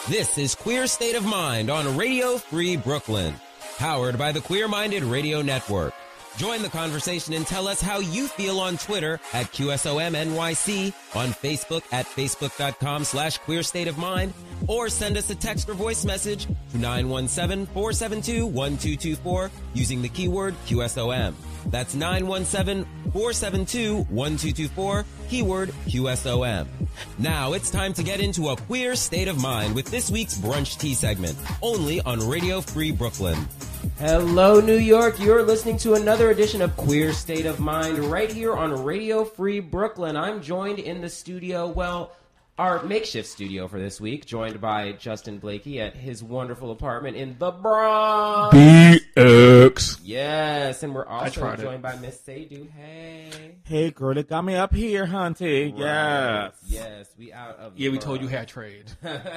This is Queer State of Mind on Radio Free Brooklyn, powered by the Queer Minded Radio Network. Join the conversation and tell us how you feel on Twitter at QSOMNYC, on Facebook at facebook.com/Queer State of Mind, or send us a text or voice message to 917-472-1224 using the keyword QSOM. That's 917-472-1224, keyword QSOM. Now it's time to get into a queer state of mind with this week's Brunch Tea segment, only on Radio Free Brooklyn. Hello, New York. You're listening to another edition of Queer State of Mind right here on Radio Free Brooklyn. I'm joined in the studio, our makeshift studio for this week, joined by Justin Blakey at his wonderful apartment in the Bronx. BX. Yes, and we're also joined by Miss Seydu. Hey. Hey, girl, they got me up here, hunty. Right. Yes, we out of Yeah, we told you had trade.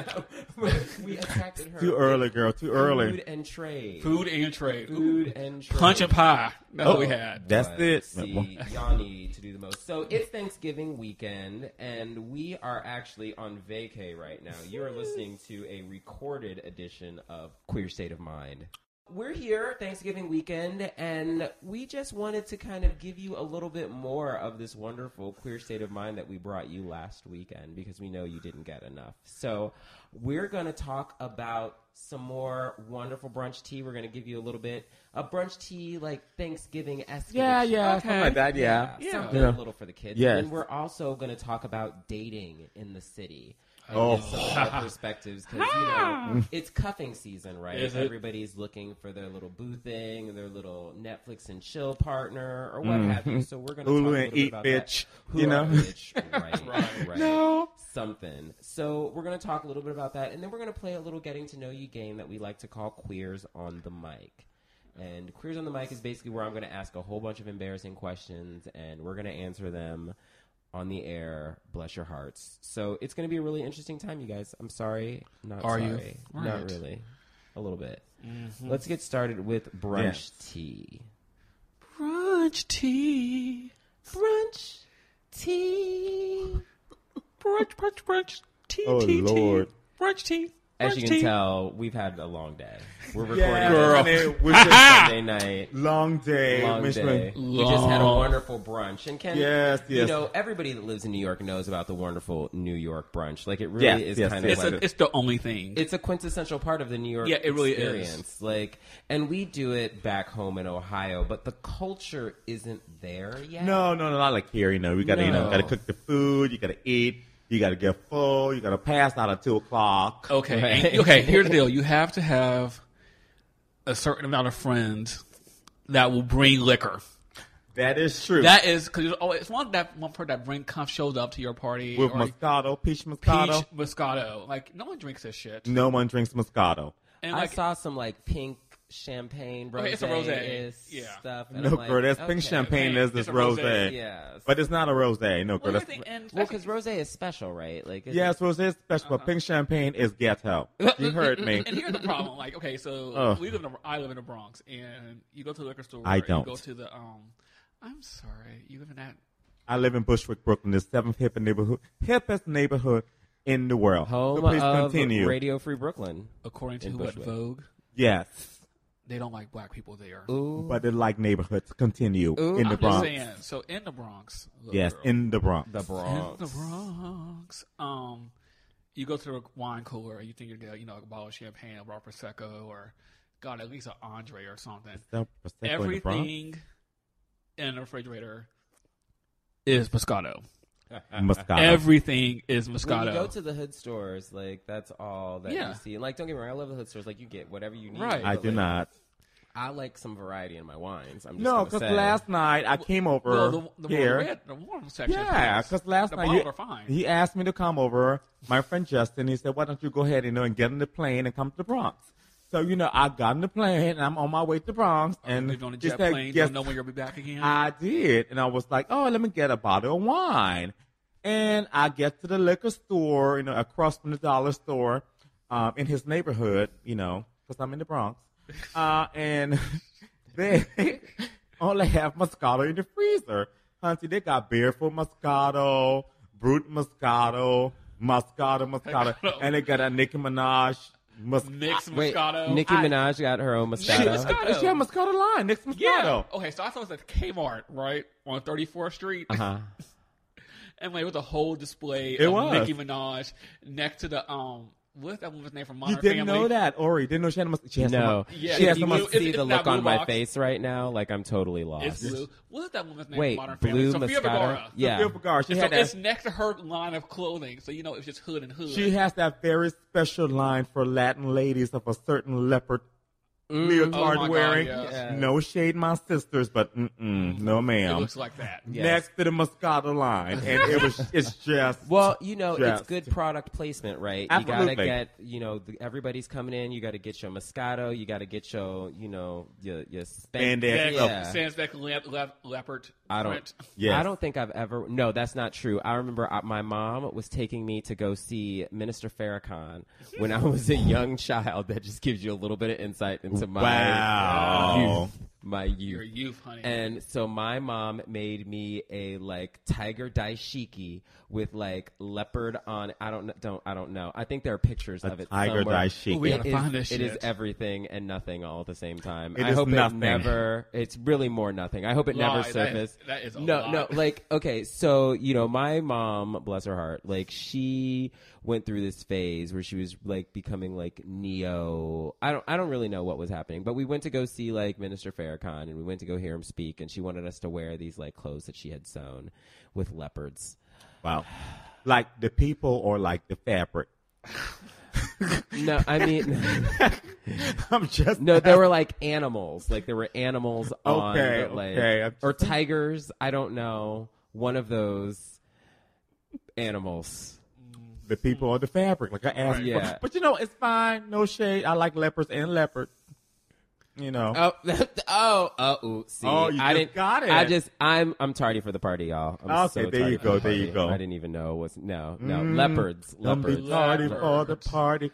We attracted her. Too early, girl, too early. Food and trade. Food and trade. Food and trade. Punch and pie. That's what we had. That's it. See, y'all need to do the most. So it's Thanksgiving weekend, and we are actually on vacay right now. You're listening to a recorded edition of Queer State of Mind. We're here Thanksgiving weekend, and we just wanted to kind of give you a little bit more of this wonderful queer state of mind that we brought you last weekend because we know you didn't get enough. So we're going to talk about some more wonderful brunch tea. We're going to give you a little bit of brunch tea, like Thanksgiving-esque. Yeah, Okay. something like that, yeah. Something a little for the kids. Yes. And we're also going to talk about dating in the city. Oh. Some of our perspectives, because, it's cuffing season, right? Is it? Everybody's looking for their little boo thing, their little Netflix and chill partner, or what have you. So we're going to talk a Hulu little and bit eat, about bitch. that. You know? Bitch. Right. No. Something. So we're going to talk a little bit about that, and then we're going to play a little getting to know you game that we like to call Queers on the Mic. And Queers on the Mic is basically where I'm going to ask a whole bunch of embarrassing questions, and we're going to answer them on the air. Bless your hearts. So it's going to be a really interesting time, you guys. I'm sorry. Not Are sorry. you? Not Right. really. A little bit. Let's get started with brunch tea. Brunch tea. Brunch tea. Brunch. Tea, Oh, tea, Lord. tea. Brunch tea. As you Brunch can tea. tell, we've had a long day. We're recording Yeah, Girl. honey, it was just Sunday night. long day. Long Miss day. Lynn. We just had a Long. wonderful brunch. And Ken, Yes. you know, everybody that lives in New York knows about the wonderful New York brunch. Like, it really Yes, is yes, kind yes. of like... It's the only thing. It's a quintessential part of the New York Yeah, it really experience. is. Like, and we do it back home in Ohio, but the culture isn't there yet. No, not like here. You know, we gotta, No. gotta cook the food. You gotta eat. You gotta get full. You gotta pass out at 2:00. Okay. Right. Okay, here's the deal. You have to have a certain amount of friends that will bring liquor. That is true. That is because it's one person that bring shows up to your party With or Moscato, peach Moscato. peach Moscato. Like no one drinks this shit. No one drinks Moscato. And I like saw some, like, pink champagne, rosé. Okay, it's a rosé. Yeah. Stuff. And No, I'm like, girl, that's okay. pink champagne. There's this It's a rosé. rosé. Yes. But it's not a rosé. No, girl. well, That's, Well, because rosé is special, right? Like, yes, rosé is special, but pink champagne is ghetto. You heard me. And here's the problem. Like, okay, so Ugh. I live in the Bronx, and you go to the liquor store. I don't. You go to the I'm sorry, you live in that. I live in Bushwick, Brooklyn, the seventh hippest neighborhood in the world. home so please of continue. Radio Free Brooklyn. According to In what Bushwick. Vogue, Yes, they don't like black people there. Ooh. but they like neighborhoods. Continue Ooh. in the I'm Bronx. just saying. So in the Bronx, little Yes, girl. in the Bronx. The Bronx. In the Bronx. You go to the wine cooler and you think you're gonna get, a bottle of champagne, a raw prosecco, or God, at least an Andre or something. Prosecco in the Bronx? Everything in the refrigerator is Moscato. Moscato. Everything is Moscato. When you go to the hood stores, like, that's all that Yeah. you see. And, like, don't get me wrong, I love the hood stores. Like, you get whatever you need. Right. I but, do like, not. I like some variety in my wines. I'm just No, gonna because say. last night I came over Well, the here. more red, the warm section. Yeah, because last the night bottles are fine. he asked me to come over. My friend Justin, he said, "Why don't you go ahead and get on the plane and come to the Bronx?" So I got on the plane and I'm on my way to the Bronx. And lived on a he jet said, plane. "Yes, Don't know when you'll be back again. I did," and I was like, "Oh, let me get a bottle of wine." And I get to the liquor store, across from the dollar store, in his neighborhood, because I'm in the Bronx, and they only have Moscato in the freezer. Hunty, they got Barefoot Moscato, Brut Moscato, Moscato. And they got a Nicki Minaj. Mixed Wait, Moscato. Nicki Minaj got her own She Moscato. Moscato. She had Moscato line. Nicki Moscato. Yeah. Okay, so I thought it was at Kmart, right? On 34th Street. Uh-huh. And like, it was a whole display It of was. Nicki Minaj next to the, what's that woman's name from Modern You didn't Family? know that, Ori. Didn't know she had a Moscato. She has No. Yeah, she has If you some can It's- see it's the that look on blue my box. face right now, like I'm totally It's lost. blue. What's that woman's name Wait, from Modern blue Family? Sofia Moscato? Vergara. Yeah. Sofia Vergara. She So had it's that. next to her line of clothing, so you know it's just hood and hood. She has that very special line for Latin ladies of a certain leopard leotard Oh my God, wearing. yes. Yeah. No shade, my sisters, but no, It ma'am. looks like that. Yeah. Next to the Moscato line, and it's just Well, you know, it's Yes. good product placement, right? Absolutely. You gotta get, you know, everybody's coming in. You gotta get your Moscato. You gotta get your, you know, your Spandex. That Yeah. Sans that leopard I don't. print. Yes. I don't think I've ever. No, that's not true. I remember my mom was taking me to go see Minister Farrakhan when I was a young child. That just gives you a little bit of insight into my wow. youth. My Your youth. youth, honey. And so my mom made me a like tiger daishiki with like leopard on. I don't know. I think there are pictures A of it. tiger somewhere. daishiki. Ooh, we It gotta is- find this It is shit. everything and nothing all at the same time. It I is hope nothing. it never. It's really more nothing. I hope it never Lie. surfaced. That is a no, lie. no. Like okay, so you know, my mom, bless her heart, like she went through this phase where she was like becoming like neo. I don't really know what was happening, but we went to go see like Minister Farrakhan, and we went to go hear him speak, and she wanted us to wear these like clothes that she had sewn with leopards. Wow. Like the people or like the fabric? No, I mean, I'm just no, there were like animals. Like there were animals on, Okay, but, like, okay. I'm or tigers. I don't know. One of those animals. the people or the fabric. Like I asked, Yeah. but you know, it's fine. No shade. I like leopards and leopards. You know. Ooh, see, Oh, you I just didn't. got it. I'm tardy for the party, y'all. I'm Okay, so there tardy you for go, the there you party. go. I didn't even know it was leopards. Don't be Leopards. tardy for the party.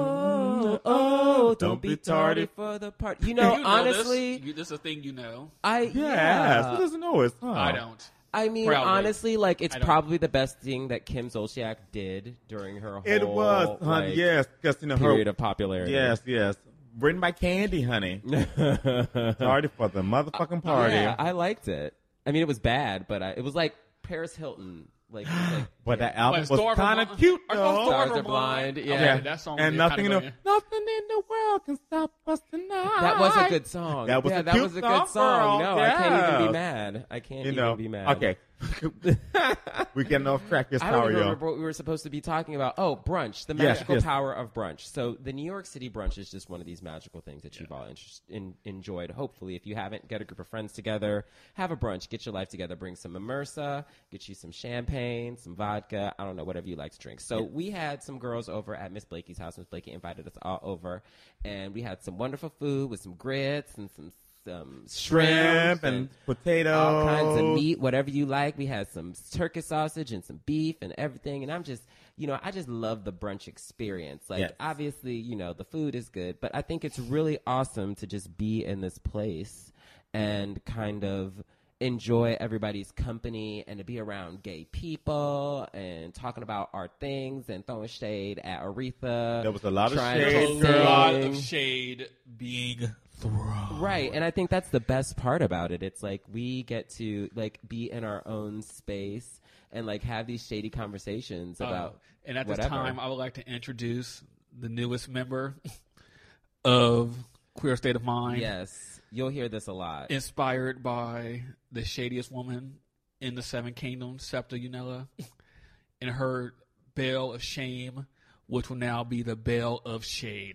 Oh, don't be tardy for the party. You know, You know honestly, this is a thing you know. Yes. Who yeah. doesn't know it? Huh? I don't. I mean, Proudly. honestly, like it's I don't. probably the best thing that Kim Zolciak did during her whole It was, honey. like, Yes, because you know period her. of popularity. Yes. Written by Candy, honey. Tardy for the motherfucking party. Yeah, I liked it. I mean, it was bad, but it was like Paris Hilton. Like, But that album Like, was Stars kind Are of Blind- cute, Are though. Stars Stars Are Blind, yeah. Okay, that song and did nothing, kinda in go in. nothing in the world can stop us tonight. that was a good song. That was yeah, a that cute was a good song. girl. No, I can't even Yes. be mad. I can't You even know. be mad. Okay. We're getting off track this I don't hour, even yo. remember what we were supposed to be talking about. Oh, brunch, the Yes, magical yes. power of brunch. So the New York City brunch is just one of these magical things that you've all enjoyed. Hopefully, if you haven't, get a group of friends together, have a brunch, get your life together, bring some mimosa, get you some champagne, some vodka, I don't know, whatever you like to drink. So we had some girls over at Miss Blakey's house. Miss Blakey invited us all over, and we had some wonderful food with some grits and some Shrimp and potato. all kinds of meat, whatever you like. We had some turkey sausage and some beef and everything. And I'm just, I just love the brunch experience. Like, Yes. obviously, the food is good, but I think it's really awesome to just be in this place and kind of enjoy everybody's company and to be around gay people and talking about our things and throwing shade at Aretha. There was a lot of trying to shade, A lot sing. of shade being thrown. Right, and I think that's the best part about it. It's like we get to like be in our own space and like have these shady conversations about And at this whatever. time, I would like to introduce the newest member of Queer State of Mind. Yes, you'll hear this a lot. Inspired by the shadiest woman in the Seven Kingdoms, Septa Unella, and her Bell of Shame, which will now be the Bell of Shade.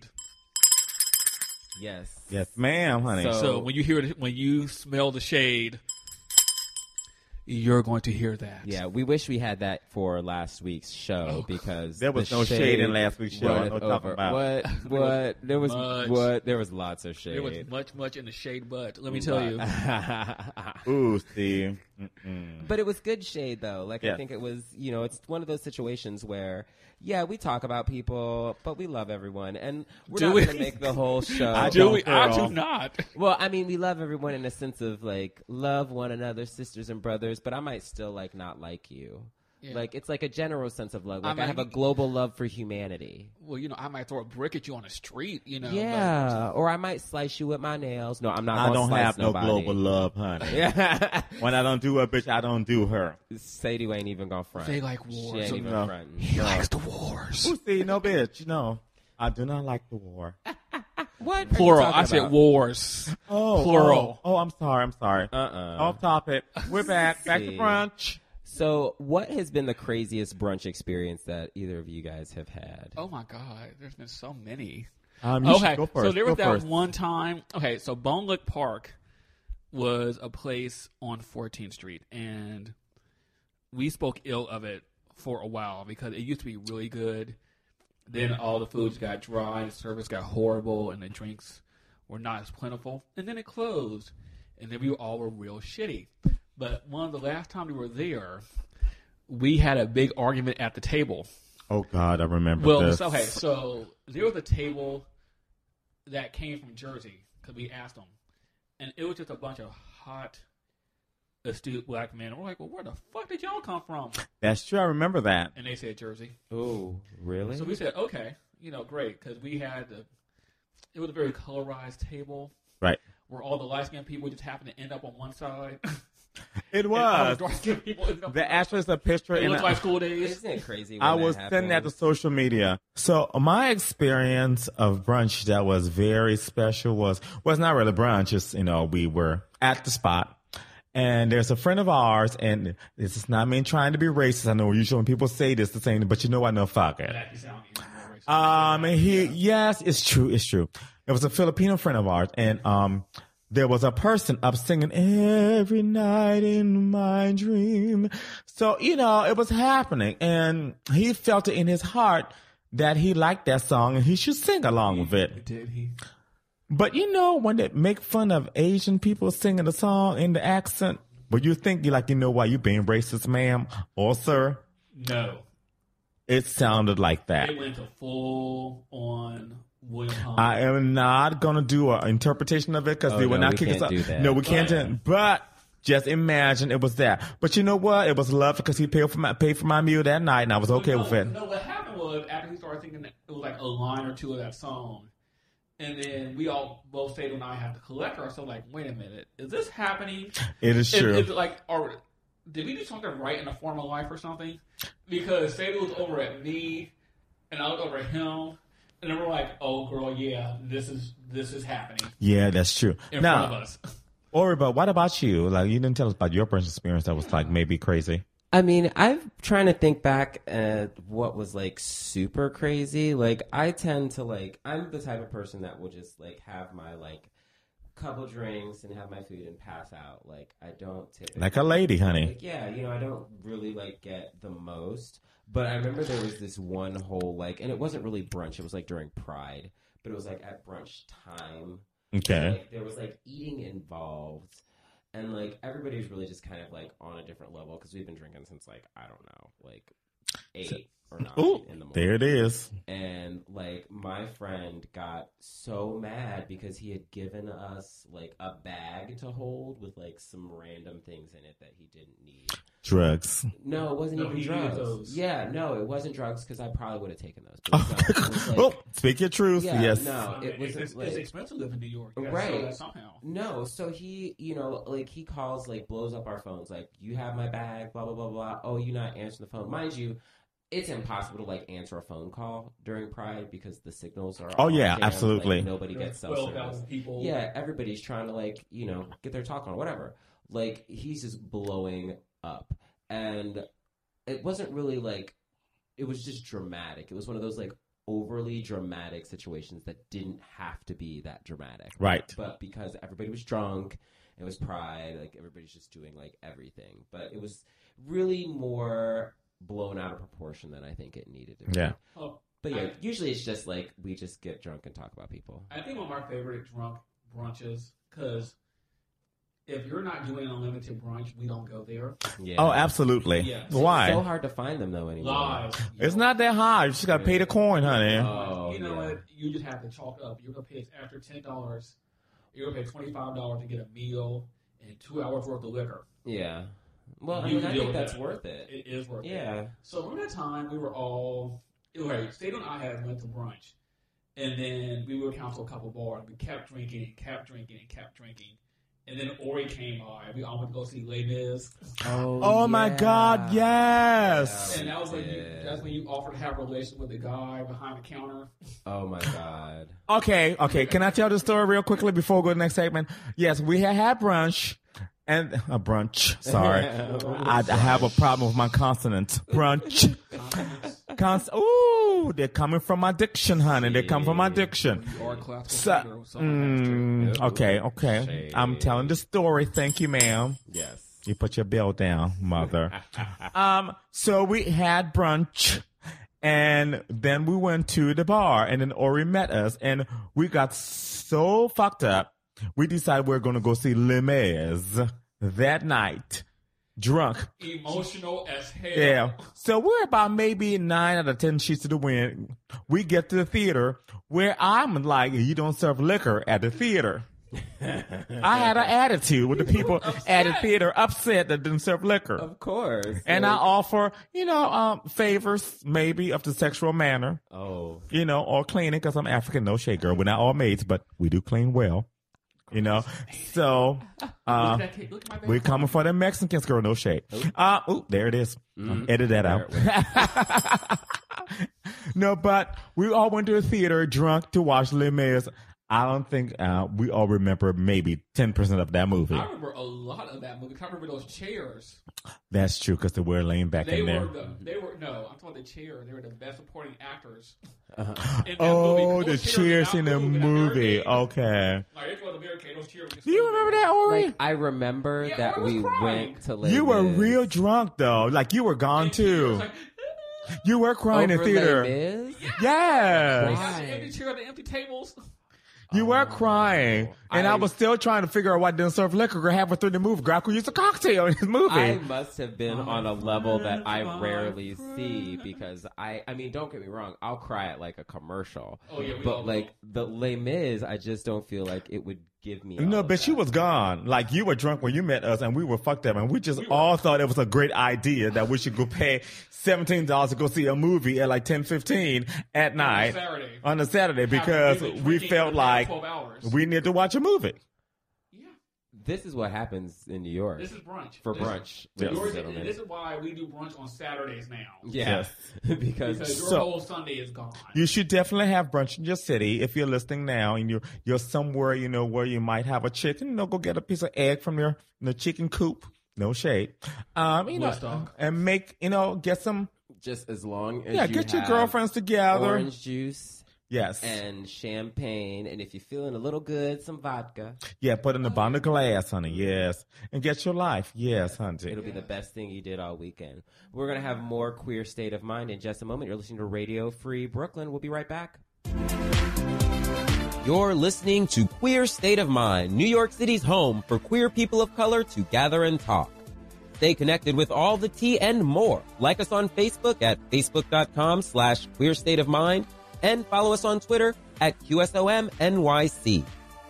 Yes, Yes, ma'am, honey. So when you smell the shade, you're going to hear that. Yeah, we wish we had that for last week's show because There was the no shade in last week's show. runneth What I'm talking over. about. What? There was Much. There was lots of shade. There was much in the shade, but let me tell you. Ooh, Steve. But it was good shade, though. Like, I Yeah. think it was, it's one of those situations where, yeah, we talk about people, but we love everyone. And we're Do not we? going to make the whole show. I Do don't, we? I girl. do not. Well, I mean, we love everyone in a sense of, like, love one another, sisters and brothers, but I might still, like, not like you. Yeah. Like, it's like a general sense of love. I Like, mean, I have a global love for humanity. Well, I might throw a brick at you on the street, Yeah, or I might slice you with my nails. No, I'm not I gonna don't slice have nobody. no global love, honey. Yeah. When I don't do a bitch, I don't do her. Sadie ain't even gonna front. They like She wars. ain't even No. fronting. He likes the wars. Who see, no bitch, I do not like the war. What? are you Plural. talking I said about? wars. Oh, Plural. Oh, I'm sorry. Uh-uh. Off topic. We're back. Back to See. brunch. So, what has been the craziest brunch experience that either of you guys have had? Oh my God, there's been so many. You should go first. So there was Go that first. one time. Okay, so Bone Lick Park was a place on 14th Street, and we spoke ill of it for a while because it used to be really good. Then all the foods got dry, the service got horrible, and the drinks were not as plentiful. And then it closed, and then we all were real shitty. But one of the last time we were there, we had a big argument at the table. Oh God, I remember Well, this. so there was a table that came from Jersey because we asked them, and it was just a bunch of hot, astute black men. And we're like, well, where the fuck did y'all come from? That's true. I remember that. And they said Jersey. Oh, really? So we said, okay, great, because we had it was a very colorized table Right. where all the light skinned people just happened to end up on one side. It And all the was. dark skinned people ended up The actually is a picture. it and looked like school days. Isn't it crazy? I when was that sending that to happens? social media. So my experience of brunch that was very special was not really brunch. Just we were at the spot, and there's a friend of ours, and this is not me trying to be racist. I know usually when people say this, the same, but what? No, fuck it. That sound even more racist. And yes, it's true. It was a Filipino friend of ours, and there was a person up singing every night in my dream. So, it was happening, and he felt it in his heart that he liked that song and he should sing along with it. Did he? But when they make fun of Asian people singing the song in the accent, but you think why you being racist, ma'am or sir? No. It sounded like that. It went to full on William Hung. I am not going to do an interpretation of it because Oh, they will no, not we kick us can't out. do that. No, we can't do it. But just imagine it was that. But you know what? It was love because he paid for my meal that night, and I was okay with it. No, what happened was after he started singing, it was like a line or two of that song. And then we all, both Sadie and I, had to collect ourselves like, wait a minute, is this happening? It is true. Is it like, did we do something right in a former life or something? Because Sadie was over at me, and I looked over at him, and then we're like, oh, girl, yeah, this is happening Yeah, that's true. in front of Now, us. Ori, but what about you? Like, you didn't tell us about your personal experience that was like maybe crazy. I mean, I'm trying to think back at what was like super crazy. Like, I tend to I'm the type of person that will just have my couple drinks and have my food and pass out. Like, I don't typically Like a lady, honey. yeah, I don't really get the most. But I remember there was this one whole and it wasn't really brunch. It was during Pride, but it was at brunch time. Okay. There was eating involved. And everybody was really just kind of on a different level because we've been drinking since I don't know 8 or 9 Ooh, in the morning. there it is. And my friend got so mad because he had given us a bag to hold with some random things in it that he didn't need. Drugs. No, it wasn't No, even he needed drugs. those. Yeah, no, it wasn't drugs because I probably would have taken those. But no, it was Oh, speak your truth. yeah, Yes. no, it was it's expensive to live in New York. You gotta Right. sell that somehow. No, so he, he calls, blows up our phones, you have my bag, blah, blah, blah, blah. Oh, you're not answering the phone. Mind you, it's impossible to, answer a phone call during Pride because the signals are Oh, all yeah, jammed. absolutely. Nobody gets cell 12,000 service. people. Yeah, everybody's trying to, get their talk on, whatever. He's just blowing up. And it wasn't really, it was just dramatic. It was one of those, overly dramatic situations that didn't have to be that dramatic. Right. But because everybody was drunk, it was Pride, everybody's just doing everything. But it was really more blown out of proportion than I think it needed to be. Yeah. Oh, But yeah, usually it's just we just get drunk and talk about people. I think one of my favorite drunk brunches, because if you're not doing an unlimited brunch, we don't go there. Yeah. Oh, absolutely. Yeah. Why? It's so hard to find them though anymore. Live. It's not that hard. You just got to pay the coin, honey. Oh, You know yeah. what? You just have to chalk up. You're gonna pay after $10. You're gonna pay $25 to get a meal and 2 hours worth of liquor. Yeah. Well, I You mean, can I deal think with that's that. worth it. It is worth it. Yeah. So remember that time we were all State and I had went to brunch, and then we were down to a couple bars. We kept drinking and kept drinking and kept drinking, and then Ori came by. We all went to go see Les Mis, Oh my God, yes. and that was that's when you offered to have a relationship with the guy behind the counter. Oh my God. Okay. Can I tell the story real quickly before we go to the next segment? Yes, we had brunch. And a brunch. Sorry. I have a problem with my consonants. Brunch. Ooh, they're coming from my diction, honey. They're coming from my diction. You are a classical singer, so Okay. Shade. I'm telling the story. Thank you, ma'am. Yes. You put your bill down, mother. So we had brunch, and then we went to the bar, and then Ori met us, and we got so fucked up. We decided we were going to go see Les Mis that night, drunk. emotional as hell. Yeah. So we're about maybe 9 out of 10 sheets to the wind. We get to the theater where I'm like, you don't serve liquor at the theater. I had an attitude with the people at the theater, upset that didn't serve liquor. Of course. And I offer, favors maybe of the sexual manner, Oh. or cleaning because I'm African. No shade, girl. We're not all maids, but we do clean well. So Look at my we're coming for the Mexicans, girl. No shade. There it is. Edit that out. No, but we all went to the theater drunk to watch Les Mis. I don't think we all remember maybe 10% of that movie. I remember a lot of that movie. I remember those chairs. That's true because they were laying back in there. I'm talking about the chairs. They were the best supporting actors. In that Oh, movie. the Those cheers did in not the move in that movie. barricade. Okay. Like, it was a barricade. Those chairs were just Do you so remember big. that, Ori? Like, I remember Yeah, that I was we crying. went to Les You were Mis. real drunk, though. Like, you were gone, And she was too. like, You were crying in Over theater. Les Mis? they Yes. got the empty chairs, the empty tables. You were crying. And I I- was still trying to figure out why I didn't serve liquor or halfway through the movie. Girl, I could use a cocktail in his movie. I must have been on a level that I rarely see because I mean, don't get me wrong, I'll cry at like a commercial. Oh, yeah, we all but will. like the Les Mis, I just don't feel like it would give me. No, all of but she that. was gone. Like, you were drunk when you met us, and we were fucked up, and we just all thought it was a great idea that we should go pay $17 to go see a movie at like 10:15 at night Saturday. on a Saturday because Really we drinking felt for like 12 hours. we need to watch a movie. Yeah. This is what happens in New York This is brunch. for This- brunch, Yes. ladies Yours, and gentlemen. this is why we do brunch on Saturdays now. Yeah, because Because your So- whole Sunday is gone. You should definitely have brunch in your city if you're listening now and you're somewhere, where you might have a chicken, go get a piece of egg from your chicken coop. No shade. Woodstock. And make, get some, just as long as you get your have girlfriends together. orange juice Yes. and champagne, and if you're feeling a little good, some vodka. Yeah, put in a bottle of glass, honey. Yes. And get your life. Yes, honey. It'll be the best thing you did all weekend. We're going to have more Queer State of Mind in just a moment. You're listening to Radio Free Brooklyn. We'll be right back. You're listening to Queer State of Mind, New York City's home for queer people of color to gather and talk. Stay connected with all the tea and more. Like us on Facebook at facebook.com/Queer State of Mind and follow us on Twitter at QSOMNYC.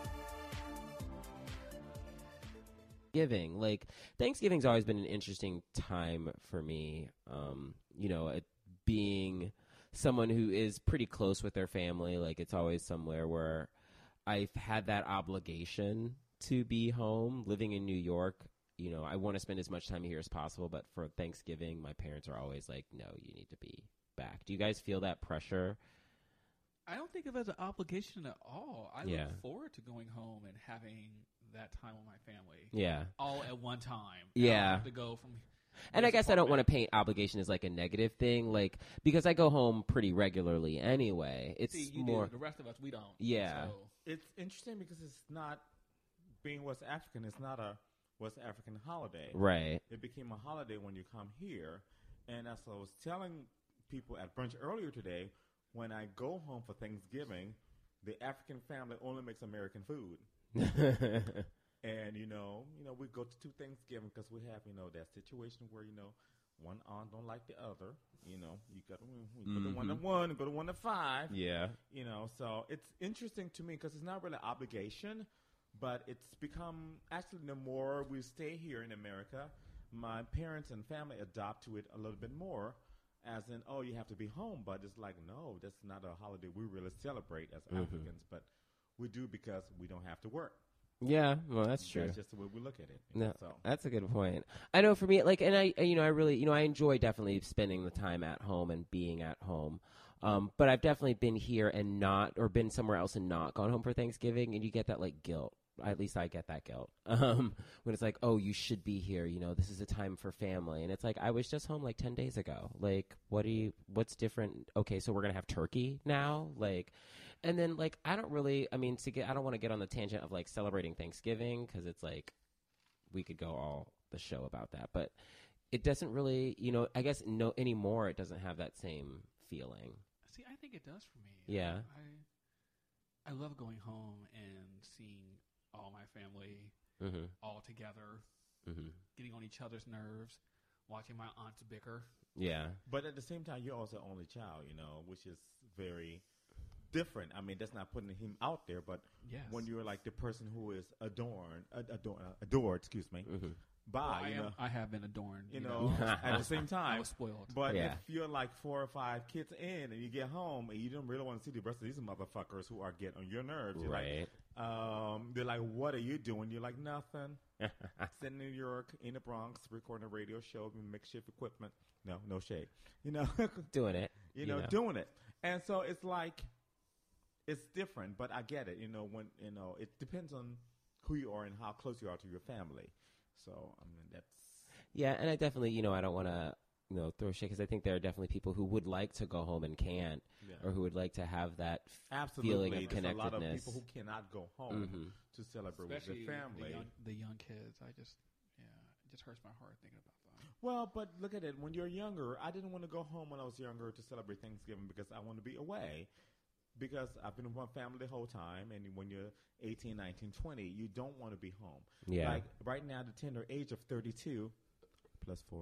Thanksgiving's always been an interesting time for me. It being someone who is pretty close with their family, like it's always somewhere where I've had that obligation to be home. Living in New York, I want to spend as much time here as possible, but for Thanksgiving, my parents are always like, no, you need to be back. Do you guys feel that pressure? I don't think of it as an obligation at all. I Yeah. look forward to going home and having that time with my family. Yeah. All at one time. Yeah. I don't have to go from. And I this guess I don't want to apartment. paint obligation as like a negative thing, like because I go home pretty regularly anyway. It's See, you more do. The rest of us, we don't. Yeah. So, It's interesting because it's not being West African. It's not a West African holiday. right. It became a holiday when you come here. And as I was telling people at brunch earlier today, when I go home for Thanksgiving, the African family only makes American food. And, we go to Thanksgiving because we have, that situation where, one aunt don't like the other. You go to 1 to 1, go to 1 to 5. Yeah. So it's interesting to me because it's not really an obligation, but it's become, actually, the more we stay here in America, my parents and family adopt to it a little bit more, as in, oh, you have to be home. But it's like, no, that's not a holiday we really celebrate as Africans. But we do because we don't have to work. Yeah, well, that's true. That's just the way we look at it. No, So. that's a good point. I know for me, like, and I really, I enjoy definitely spending the time at home and being at home. But I've definitely been here and not, or been somewhere else and not gone home for Thanksgiving, and you get that like guilt. At least I get that guilt when it's like, oh, you should be here. This is a time for family, and it's like I was just home like 10 days ago. Like, what's different? Okay, so we're gonna have turkey now, like. And then, like, I don't really, I don't want to get on the tangent of, like, celebrating Thanksgiving because it's, like, we could go all the show about that. But it doesn't really, I guess anymore it doesn't have that same feeling. See, I think it does for me. Yeah. I love going home and seeing all my family all together, getting on each other's nerves, watching my aunts bicker. Yeah. But at the same time, you're also only child, which is very different. I mean, that's not putting him out there, but yes. When you're like the person who is adored, excuse me, by, I have been adorned, at the same time. I was spoiled. But if you're like 4 or 5 kids in and you get home and you don't really want to see the rest of these motherfuckers who are getting on your nerves, you're right. They're like, what are you doing? You're like, nothing. Sitting in New York, in the Bronx, recording a radio show with makeshift equipment. No shade. Doing it. Doing it. And so it's like, it's different, but I get it. When it depends on who you are and how close you are to your family. So I mean that's. Yeah, and I definitely I don't want to throw shit because I think there are definitely people who would like to go home and can't, or who would like to have that feeling of connectedness. There's a lot of people who cannot go home to celebrate especially with their family. The young kids. It just hurts my heart thinking about that. Well, but look at it. When you're younger, I didn't want to go home when I was younger to celebrate Thanksgiving because I want to be away. Because I've been with my family the whole time, and when you're 18, 19, 20, you don't want to be home. Yeah. Like right now, the tender age of 32, plus 4,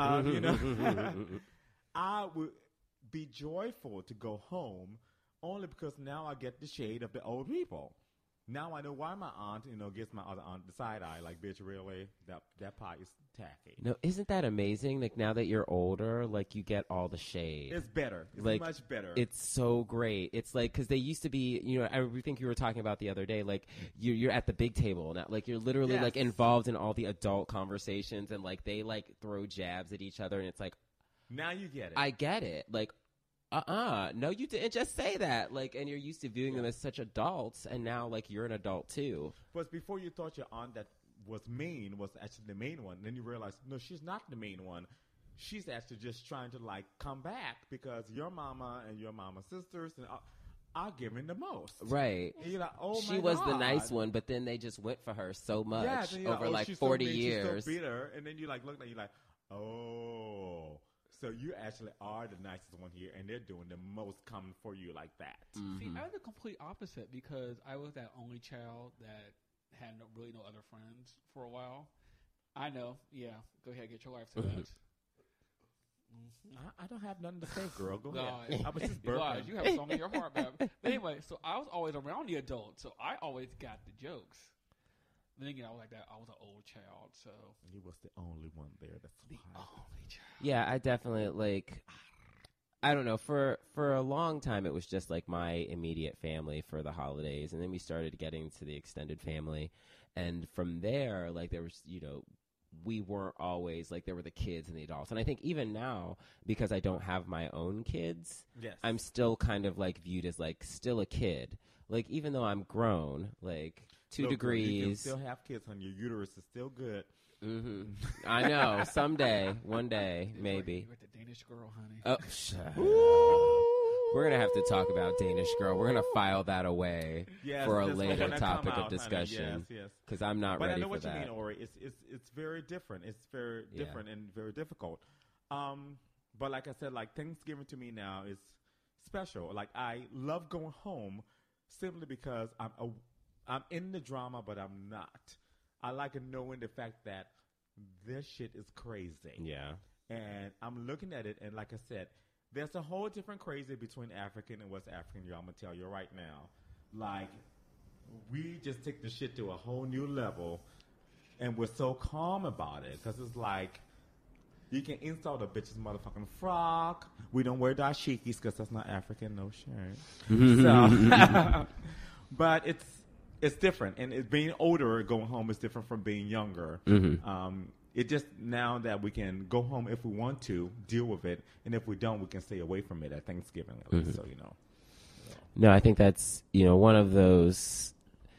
I would be joyful to go home only because now I get the shade of the old people. Now I know why my aunt, gives my other aunt the side eye, like, bitch, really? That pie is tacky. No, isn't that amazing? Like, now that you're older, like, you get all the shade. It's better. It's like, much better. It's so great. It's like, because they used to be, I think you were talking about the other day, like, you're at the big table now. Like, you're literally, like, involved in all the adult conversations, and, like, they, like, throw jabs at each other, and it's like. Now you get it. I get it. Like, no, you didn't just say that. Like, and you're used to viewing them as such adults, and now, like, you're an adult, too. But before you thought your aunt that was mean was actually the main one. Then you realize, no, she's not the main one. She's actually just trying to, like, come back because your mama and your mama's sisters are giving the most. Right. And you're like, oh, my God. She was the nice one, but then they just went for her so much over, like 40 years. She's so bitter. And then you, like, look at you like, oh. So you actually are the nicest one here, and they're doing the most coming for you like that. Mm-hmm. See, I was the complete opposite because I was that only child that had really no other friends for a while. I know. Yeah. Go ahead. Get your life to that. I don't have nothing to say, girl. Go God. ahead. I was just burping. God, you have something in your heart, man. But anyway, so I was always around the adults, so I always got the jokes. Then again, I was like that. I was an old child, so he was the only one there. That's the only child. Yeah, I definitely like. I don't know. For a long time, it was just like my immediate family for the holidays, and then we started getting to the extended family, and from there, like there was, we weren't always like there were the kids and the adults, and I think even now because I don't have my own kids, I'm still kind of like viewed as like still a kid. Like even though I'm grown, like 2 degrees, you can still have kids, and your uterus is still good. Mm-hmm. I know. Someday, one day, maybe. You're the Danish girl, honey. Oh, shut up. We're going to have to talk about Danish girl. We're going to file that away for a later topic of discussion. Yes. Because I'm not ready for that. But I know what you mean, Ori. It's very different. It's very different and very difficult. But like I said, like Thanksgiving to me now is special. Like I love going home simply because I'm in the drama, but I'm not. I like knowing the fact that this shit is crazy. Yeah. And I'm looking at it, and like I said, there's a whole different crazy between African and West African. I'm going to tell you right now. Like, we just take the shit to a whole new level. And we're so calm about it because it's like, you can insult a bitch's motherfucking frock. We don't wear dashikis because that's not African, no shirt. So, but it's different. And being older, going home is different from being younger. It just now that we can go home if we want to, deal with it. And if we don't, we can stay away from it at Thanksgiving at least. So, No, I think that's, one of those.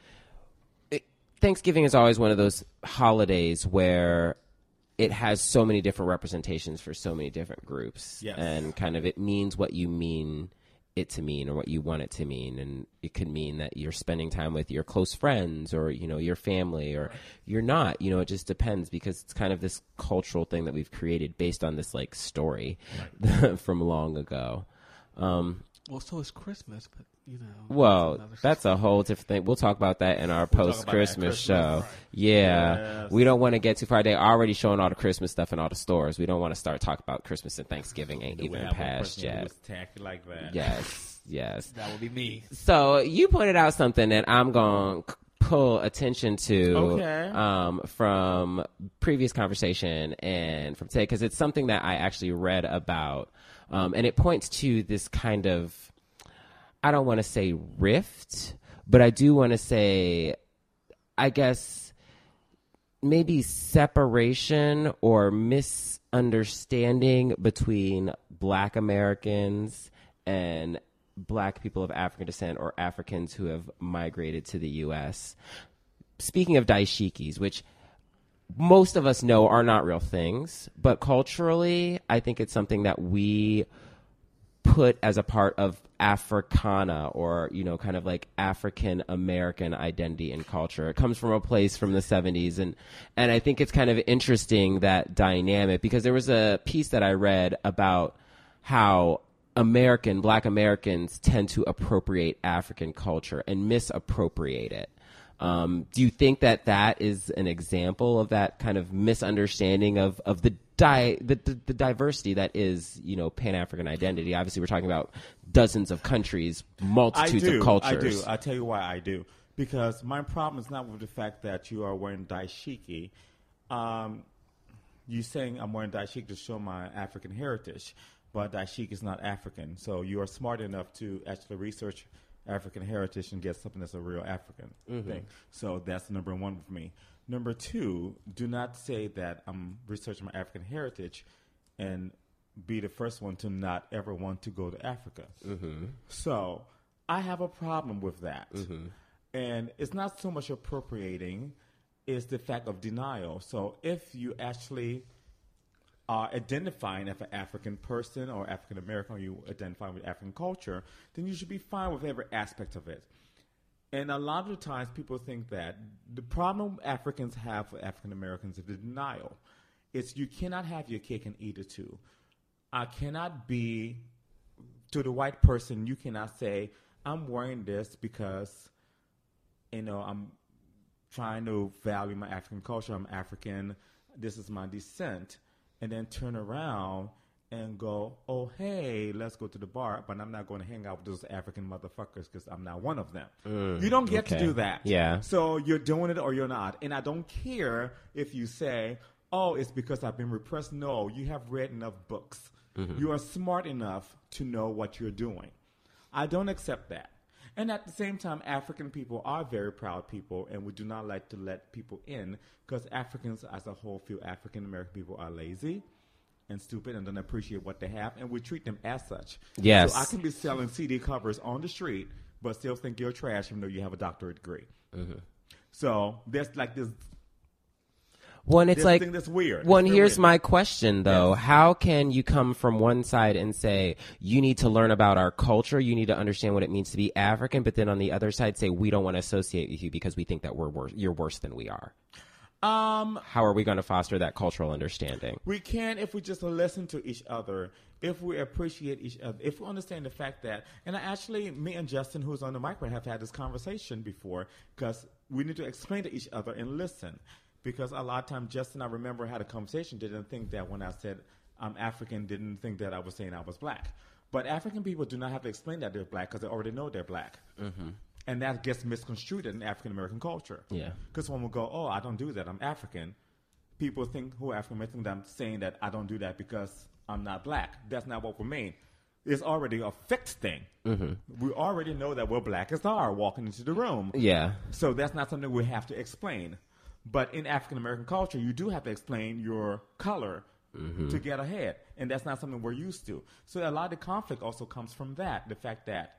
Thanksgiving is always one of those holidays where it has so many different representations for so many different groups. Yes. And kind of it means what you mean it to mean or what you want it to mean. And it could mean that you're spending time with your close friends or, your family or you're not. It just depends because it's kind of this cultural thing that we've created based on this like story from long ago. Well, so is Christmas, but Well, that's a whole different thing. We'll talk about that in our post-Christmas show. Right. Yeah. Yes. We don't want to get too far. They're already showing all the Christmas stuff in all the stores. We don't want to start talking about Christmas and Thanksgiving ain't even passed yet. Tacky like that. Yes. That would be me. So you pointed out something that I'm going to pull attention to from previous conversation and from today because it's something that I actually read about. And it points to this kind of, I don't want to say rift, but I do want to say, I guess, maybe separation or misunderstanding between Black Americans and Black people of African descent or Africans who have migrated to the U.S. Speaking of daishikis, which most of us know are not real things, but culturally, I think it's something that we put as a part of Africana or, kind of like African American identity and culture. It comes from a place from the 70s. And I think it's kind of interesting, that dynamic, because there was a piece that I read about how Black Americans tend to appropriate African culture and misappropriate it. Do you think that is an example of that kind of misunderstanding of the diversity that is, Pan-African identity? Obviously, we're talking about dozens of countries, multitudes of cultures. I tell you why I do. Because my problem is not with the fact that you are wearing daishiki. You saying I'm wearing daishiki to show my African heritage, but daishiki is not African. So you are smart enough to actually research African heritage and get something that's a real African thing. So that's number one for me. Number two, do not say that I'm researching my African heritage and be the first one to not ever want to go to Africa. So I have a problem with that. And it's not so much appropriating, it's the fact of denial. So if you actually are identifying as an African person or African American, or you identify with African culture, then you should be fine with every aspect of it. And a lot of the times people think that the problem Africans have with African Americans is the denial. It's you cannot have your cake and eat it too. I cannot be, to the white person, you cannot say, I'm wearing this because, I'm trying to value my African culture. I'm African. This is my descent. And then turn around and go, oh, hey, let's go to the bar, but I'm not going to hang out with those African motherfuckers because I'm not one of them. You don't get to do that. Yeah. So you're doing it or you're not. And I don't care if you say, oh, it's because I've been repressed. No, you have read enough books. You are smart enough to know what you're doing. I don't accept that. And at the same time, African people are very proud people, and we do not like to let people in because Africans as a whole feel African-American people are lazy and stupid and don't appreciate what they have, and we treat them as such. Yes. So I can be selling CD covers on the street, but still think you're trash even though you have a doctorate degree. So there's like this... Well, it's like, that's weird. Well, here's my question, though. Yes. How can you come from one side and say, you need to learn about our culture, you need to understand what it means to be African, but then on the other side say, we don't want to associate with you because we think that you're worse than we are? How are we going to foster that cultural understanding? We can if we just listen to each other, if we appreciate each other, if we understand the fact that, and me and Justin, who's on the mic, have had this conversation before, because we need to explain to each other and listen. Because a lot of times, Justin, I remember had a conversation, didn't think that when I said I'm African, didn't think that I was saying I was black. But African people do not have to explain that they're black because they already know they're black. And that gets misconstrued in African American culture. Yeah. Because when we go, oh, I don't do that, I'm African, people think, who are African American, that I'm saying that I don't do that because I'm not black. That's not what we mean. It's already a fixed thing. We already know that we're black as are walking into the room. Yeah. So that's not something we have to explain. But in African American culture, you do have to explain your color to get ahead. And that's not something we're used to. So a lot of the conflict also comes from that, the fact that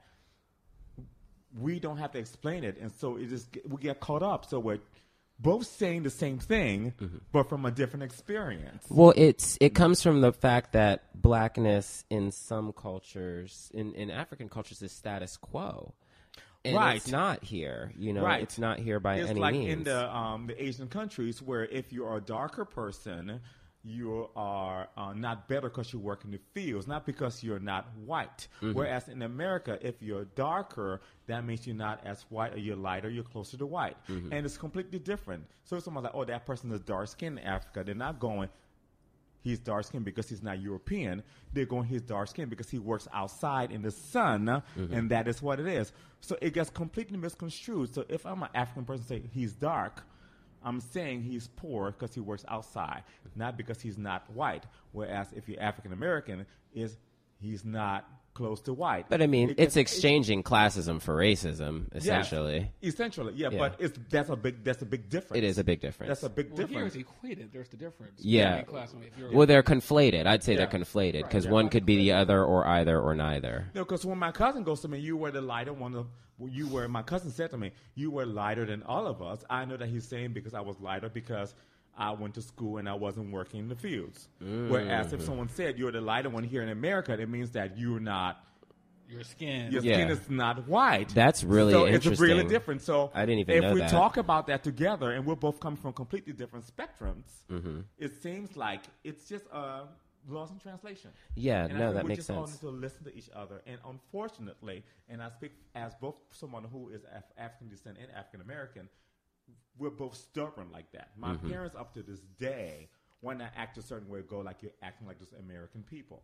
we don't have to explain it. And so we get caught up. So we're both saying the same thing, but from a different experience. Well, it comes from the fact that blackness in some cultures, in African cultures, is status quo. And Right. it's not here. Right. It's not here by It's any like means. in the Asian countries where if you are a darker person, you are not better because you work in the fields, not because you're not white. Whereas in America, if you're darker, that means you're not as white, or you're lighter, you're closer to white. And it's completely different. So if someone's like, oh, that person is dark-skinned in Africa, they're not going, he's dark-skinned because he's not European. They're going, he's dark-skinned because he works outside in the sun, and that is what it is. So it gets completely misconstrued. So if I'm an African person saying he's dark, I'm saying he's poor because he works outside, not because he's not white. Whereas if you're African American, he's not close to white. But I mean, it's exchanging classism for racism, essentially. Yes, essentially, yeah. Yeah. But that's a big difference. It is a big difference. That's a big Well, here difference. it's equated. There's the difference. Yeah. Between class and if you're- Well, they're conflated. I'd say Yeah. they're conflated because Yeah. one could be the other or either or neither. No, because when my cousin goes to me, you were the lighter one. My cousin said to me, you were lighter than all of us. I know that he's saying because I was lighter because I went to school and I wasn't working in the fields. Whereas if someone said you're the lighter one here in America, it means that you're not. your skin. Your Yeah. skin is not white. That's really so interesting. it's really different. So I didn't even if know we that. talk about that together, and we're both coming from completely different spectrums, it seems like it's just a lost in translation. Yeah, And I no, think that we makes just all sense. need to listen to each other. And unfortunately, and I speak as both someone who is African descent and African American, we're both stubborn like that. My parents, up to this day, when I act a certain way, go like you're acting like those American people.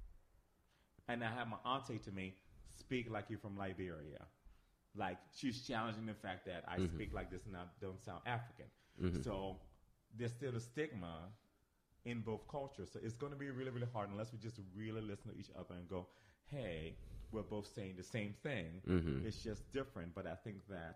And I have my aunt say to me, speak like you're from Liberia. Like, she's challenging the fact that I speak like this and I don't sound African. So there's still a stigma in both cultures. So it's going to be really, really hard unless we just really listen to each other and go, hey, we're both saying the same thing. It's just different. But I think that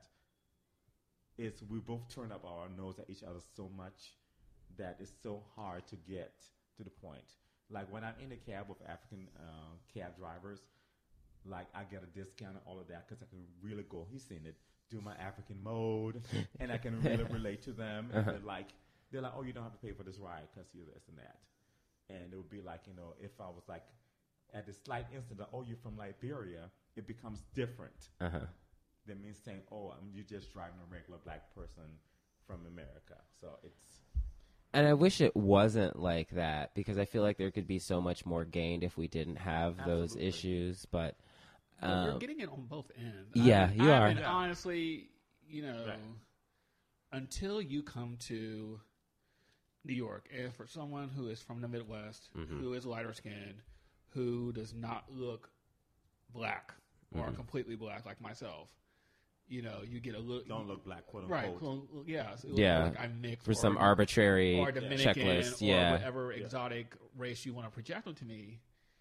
we both turn up our nose at each other so much that it's so hard to get to the point. Like when I'm in a cab with African cab drivers, like I get a discount and all of that because I can really go, he's seen it, do my African mode, and I can really relate to them. And they're like, oh, you don't have to pay for this ride because you're this and that. And it would be like, if I was like at the slight instant of, oh, you're from Liberia, it becomes different than me saying, oh, you're just driving a regular black person from America. So it's... And I wish it wasn't like that because I feel like there could be so much more gained if we didn't have those Absolutely. issues. But You're getting it on both ends. Yeah, you are. And honestly, Right. until you come to New York, and for someone who is from the Midwest, who is lighter skinned, who does not look black or completely black like myself, you get a look. Don't look black, quote Right. unquote. Well, yeah. So it Yeah. looks like I'm mixed for or some arbitrary or Dominican checklist, or yeah. whatever exotic race you want to project onto me,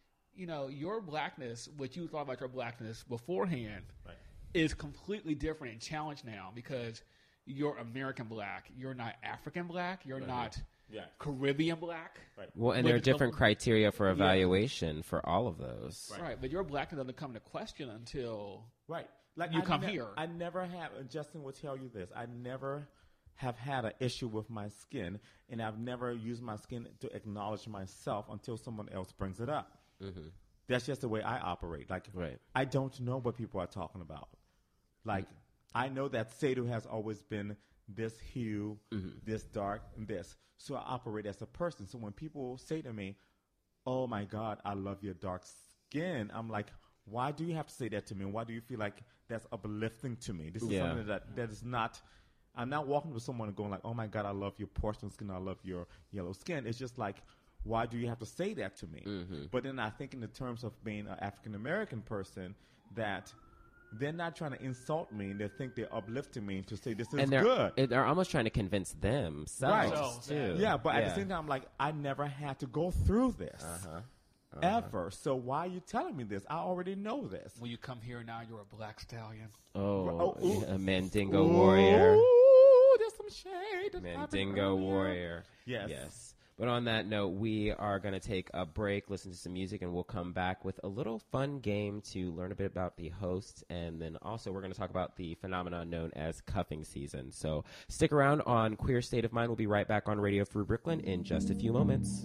your blackness, what you thought about your blackness beforehand, Right. is completely different and challenged now because you're American black. You're not African black. You're not Yeah. Caribbean black. Right. Well, and But there are the- different criteria for evaluation for all of those. Right. But your blackness doesn't come into question until Right. Like You come here. I never have, and Justin will tell you this, I never have had an issue with my skin, and I've never used my skin to acknowledge myself until someone else brings it up. That's just the way I operate. Like, Right. I don't know what people are talking about. Like, I know that Sadu has always been this hue, this dark, and this. So I operate as a person. So when people say to me, oh my God, I love your dark skin, I'm like, why do you have to say that to me? Why do you feel like that's uplifting to me? This is Yeah. something that is not, I'm not walking with someone and going like, oh my God, I love your porcelain skin, I love your yellow skin. It's just like, why do you have to say that to me? But then I think in the terms of being an African-American person, that they're not trying to insult me. They think they're uplifting me to say this is and good. they're almost trying to convince themselves Right. too. Yeah, but at the same time, I'm like, I never had to go through this. Ever. So why are you telling me this? I already know this. When you come here now, you're a black stallion. A Mandingo warrior. Ooh, there's some shade. that happened Mandingo earlier. warrior. Yes. But on that note, we are going to take a break, listen to some music, and we'll come back with a little fun game to learn a bit about the hosts. And then also we're going to talk about the phenomenon known as cuffing season. So stick around on Queer State of Mind. We'll be right back on Radio Free Brooklyn in just a few moments.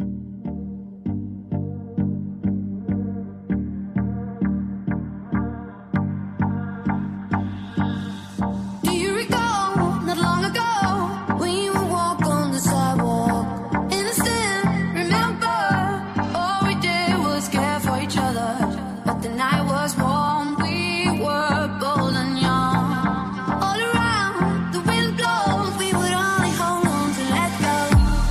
Do you recall not long ago when you would walk on the sidewalk? Innocent, remember, all we did was care for each other. But the night was warm, we were bold and young. All around, the wind blows, we would only hold on to let go.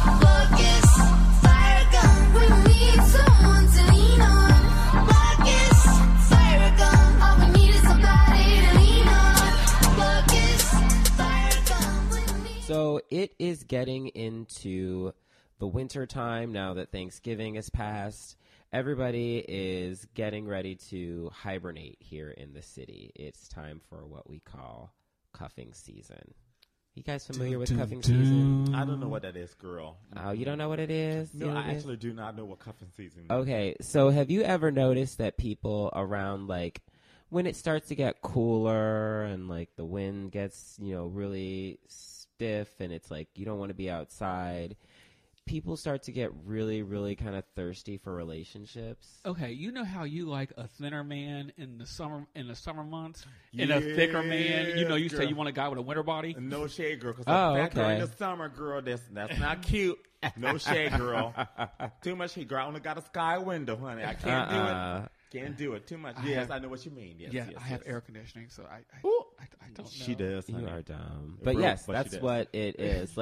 Focus, fire gun, we need someone to lean on. Focus, fire gun, all we need is somebody to lean on. Focus, fire gun, we need. So it is getting into the winter time now that Thanksgiving has passed. Everybody is getting ready to hibernate here in the city. It's time for what we call cuffing season. You guys familiar with cuffing season? I don't know what that is, girl. Oh, you don't know what it is? You No, know what I it is? actually do not know what cuffing season is. Okay, so have you ever noticed that people around, like, when it starts to get cooler and, like, the wind gets, really stiff and it's like you don't want to be outside, people start to get really, really kind of thirsty for relationships? Okay, you know how you like a thinner man in the summer months, and a thicker man. You say girl. you want a guy with a winter body. No shade, girl. Because Oh, fat girl in okay. the summer, girl, that's not cute. No shade, girl. Too much heat, girl. I only got a sky window, honey. I can't do it. Can't do it. Too much. Yes, I know what you mean. Yes, Yeah, yes, I have yes. air conditioning, so I don't know. She does. You honey. are dumb. But Bro, yes, but she that's does. what it is.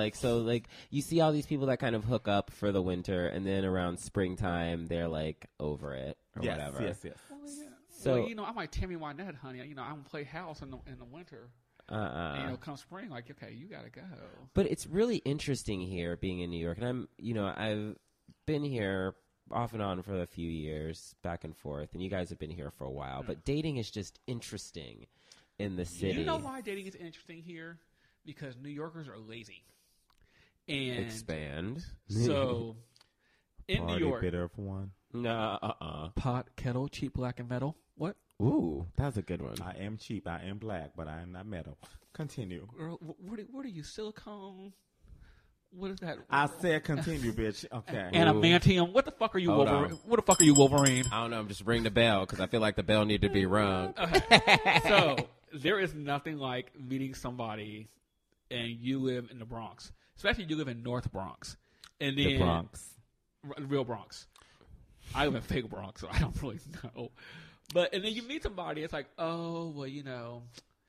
You see all these people that kind of hook up for the winter, and then around springtime, they're, like, over it or Yes, whatever. yes, yes. So, Well, I'm like Tammy Wynette, honey. I'm gonna play house in the winter. And, come spring, like, okay, you gotta go. But it's really interesting here being in New York. And I've been here off and on for a few years, back and forth, and you guys have been here for a while. But dating is just interesting in the city. You know why dating is interesting here? Because New Yorkers are lazy. And Expand. so, in Party New York, bitter for one. No, pot, kettle, cheap, black, and metal. What? Ooh, that's a good one. I am cheap. I am black, but I am not metal. Continue. Girl, what are you, silicone? What is that? I said continue, bitch. Okay. Adamantium. What the fuck are you, Hold Wolverine? on. What the fuck are you, Wolverine? I don't know. Just ring the bell because I feel like the bell need to be rung. So there is nothing like meeting somebody, and you live in the Bronx, especially you live in North Bronx, and then The Bronx. Real Bronx. I live in fake Bronx, so I don't really know. But and then you meet somebody, it's like, oh well,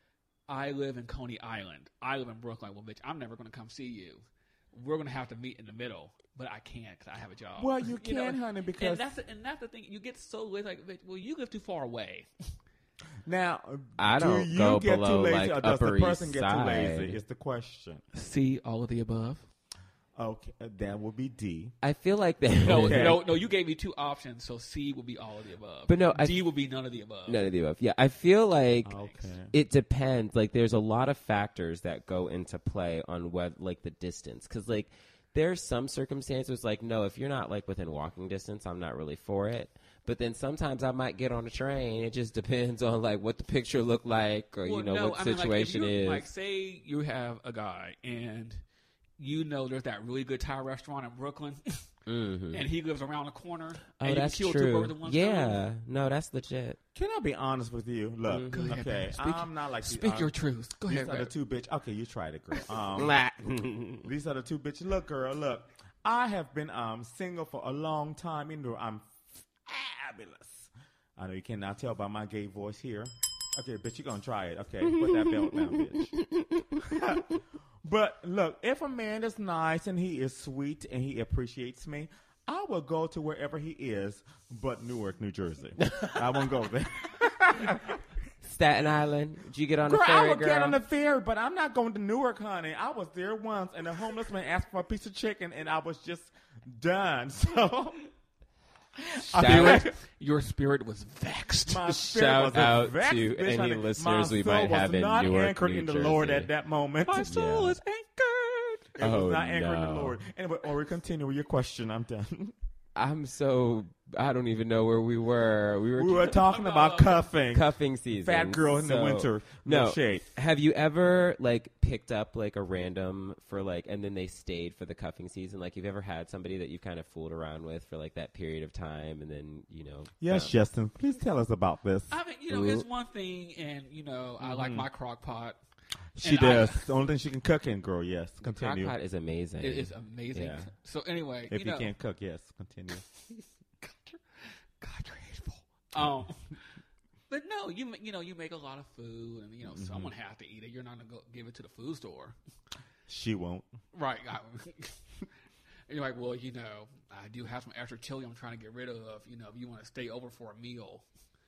I live in Coney Island. I live in Brooklyn. Well, bitch, I'm never going to come see you. We're going to have to meet in the middle, but I can't because I have a job. Well, you can, honey, because and that's the thing. You get so lazy, like, bitch, well, you live too far away. now I do don't you go get below, too lazy, like, or does Upper the person East get too lazy? Side. Is the question. See all of the above. Okay, that would be D. I feel like that. No, Okay. no. You gave me two options, so C would be all of the above. But no, D would be none of the above. None of the above. Yeah, I feel like Okay. it depends. Like, there's a lot of factors that go into play on what, like, the distance. Because, like, there's some circumstances, like, no, if you're not, like, within walking distance, I'm not really for it. But then sometimes I might get on a train. It just depends on, like, what the picture looked like or, Well, what I mean, situation like, if you, is. Like, say you have a guy and there's that really good Thai restaurant in Brooklyn, Mm-hmm. and he lives around the corner. Oh, and that's you can kill two birds true. with one Yeah. stone. No, that's legit. Can I be honest with you? Look, Go ahead, okay, baby. I'm not like Speak your truth. Go These ahead, are the baby. two bitch. Okay, you tried it, girl. These are the two bitches. Look, girl, look. I have been single for a long time. I'm fabulous. I know you cannot tell by my gay voice here. Okay, bitch, you're gonna try it. Okay, put that belt down, bitch. But look, if a man is nice and he is sweet and he appreciates me, I will go to wherever he is, but Newark, New Jersey. I won't go there. Staten Island? Did you get on Girl, the ferry, I would girl? get on the ferry, but I'm not going to Newark, honey. I was there once, and a homeless man asked for a piece of chicken, and I was just done. So, Your spirit was vexed. my spirit Shout was out vexed, to bitch, any honey. listeners My we soul might was have in not Newark, anchored New in the Lord Jersey. at that moment. My soul Yeah. is anchored. It was Oh, not anchored in the no. Lord. Anyway, Ori, continue with your question. I'm done. I don't even know where we were. We We were talking about cuffing. cuffing season. Fat girl in the So- winter. No No shade. Have you ever like picked up like a random for like, and then they stayed for the cuffing season? Like, you've ever had somebody that you've kind of fooled around with for like that period of time, and then Yes, Justin. Please tell us about this. I mean, it's one thing, and I like my crock pot. She And does. The only thing she can cook in, girl. Yes. Continue. Crock pot is amazing. It is amazing. Yeah. So anyway, If you can't cook, yes. Continue. God, you're hateful. But no, you make a lot of food, and someone has to eat it. You're not gonna go give it to the food store, She won't. right? And you're like, well, I do have some extra chili I'm trying to get rid of. If you want to stay over for a meal,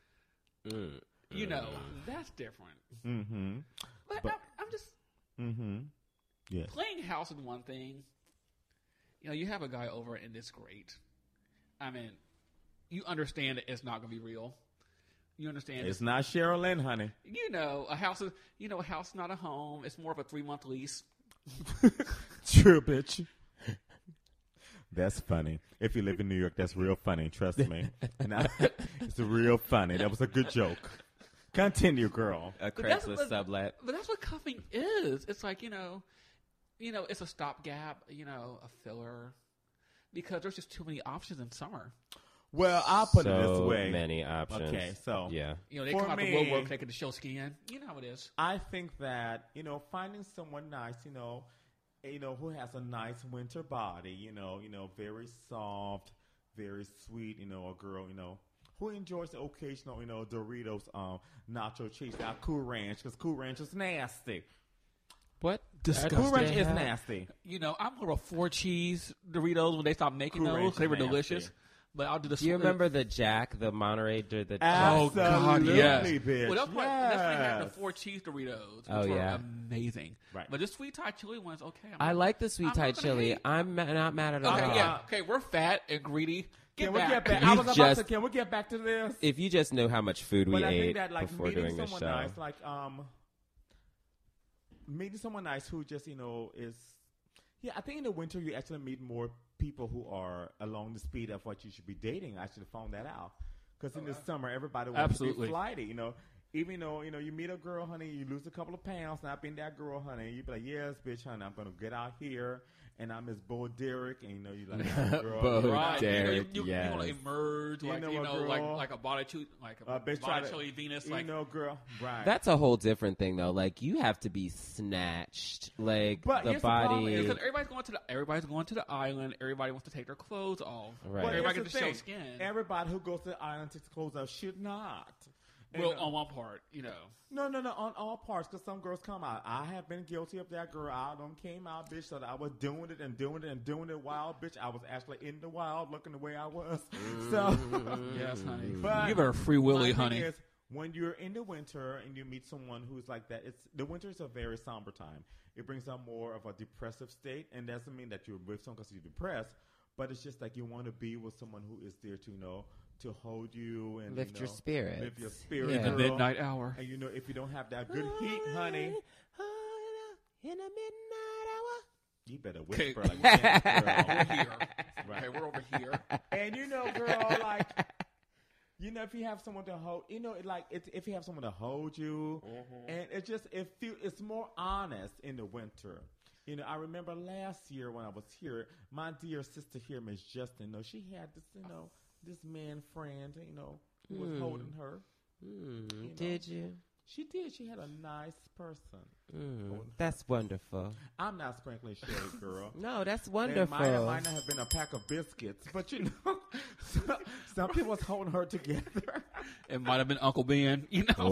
that's different. Mm-hmm. But I'm just Mm-hmm. Yes. playing house is one thing. You have a guy over and it's great. I mean, you understand that it's not going to be real. You understand It's not Cheryl Lynn, honey. a house is a house, not a home. It's more of a 3-month lease. True, bitch. That's funny. If you live in New York, that's real funny. Trust me. It's real funny. That was a good joke. Continue, girl. a But that's- Craigslist sublet. But that's what cuffing is. It's like it's a stopgap. A filler, because there's just too many options in summer. Well, I'll put it this So way. many options. Okay, so Yeah. They For come out me- the woodwork taking to show skin. You know how it is. I think that, finding someone nice, who has a nice winter body, very soft, very sweet, a girl, who enjoys the occasional, Doritos, nacho cheese, not Cool Ranch, because Cool Ranch is nasty. What? Disgusting. Cool Ranch is Yeah. nasty. I'm more of 4 cheese Doritos when they stopped making Cool those. Ranch They were is nasty. delicious. But I'll do the. Do you remember the Jack, the Monterey, the Oh, God, Absolutely, yes. bitch. Well, that's when I had the Yes. 4 cheese Doritos, which Oh, were yeah. amazing. Right. But this sweet Thai chili one's okay. I like the sweet I'm Thai not gonna chili. hate. I'm not mad at it Okay, at all. yeah. Okay, we're fat and greedy. Can we get back? You I was about just- to. Can we get back to this? If you just know how much food we But I ate think that before meeting doing this someone show. nice, meeting someone nice who just is. Yeah, I think in the winter you actually meet more people who are along the speed of what you should be dating. I should have found that out because in the summer everybody wants to Absolutely. be flighty. Even though you meet a girl, honey, you lose a couple of pounds. And I've been that girl, honey. You be like, yes, bitch, honey, I'm gonna get out here. And I'm Miss Bo Derek, and you like, oh, girl, Bo Right, Derek, you yes. want to emerge, like know a girl- like a Botticelli, bitch try to- Botticelli Venus, like girl, right? That's a whole different thing, though. Like, you have to be snatched. Like, But the here's the problem body. is because everybody's going to the island. Everybody wants to take their clothes off. Right. But Everybody here's gets the to show thing. skin. Everybody who goes to the island takes clothes off should not. Well, And, on one part, No, on all parts, because some girls come out. I have been guilty of that, girl. I done came out, bitch, so that I was doing it wild, bitch. I was actually in the wild, looking the way I was. So, yes, honey. but Give her a free willy, my thing honey. is, when you're in the winter and you meet someone who's like that, the winter is a very somber time. It brings out more of a depressive state, and doesn't mean that you're with someone because you're depressed, but it's just like you want to be with someone who is there to to hold you and Lift your spirits. lift your spirit, Yeah. The girl. midnight hour. And if you don't have that good heat, honey, In the midnight hour. you better Okay. whisper like that, We're girl. here. Right. Okay, we're over here. And girl, like, if you have someone to hold, if you have someone to hold you, and it's more honest in the winter. I remember last year when I was here, my dear sister here, Miss Justin, she had this, this man friend, who was holding her. Did you? She did. She had a nice person. That's wonderful. I'm not sprinkling shade, girl. No, that's It wonderful. might not have been a pack of biscuits, but some people was holding her together. It might have been Uncle Ben.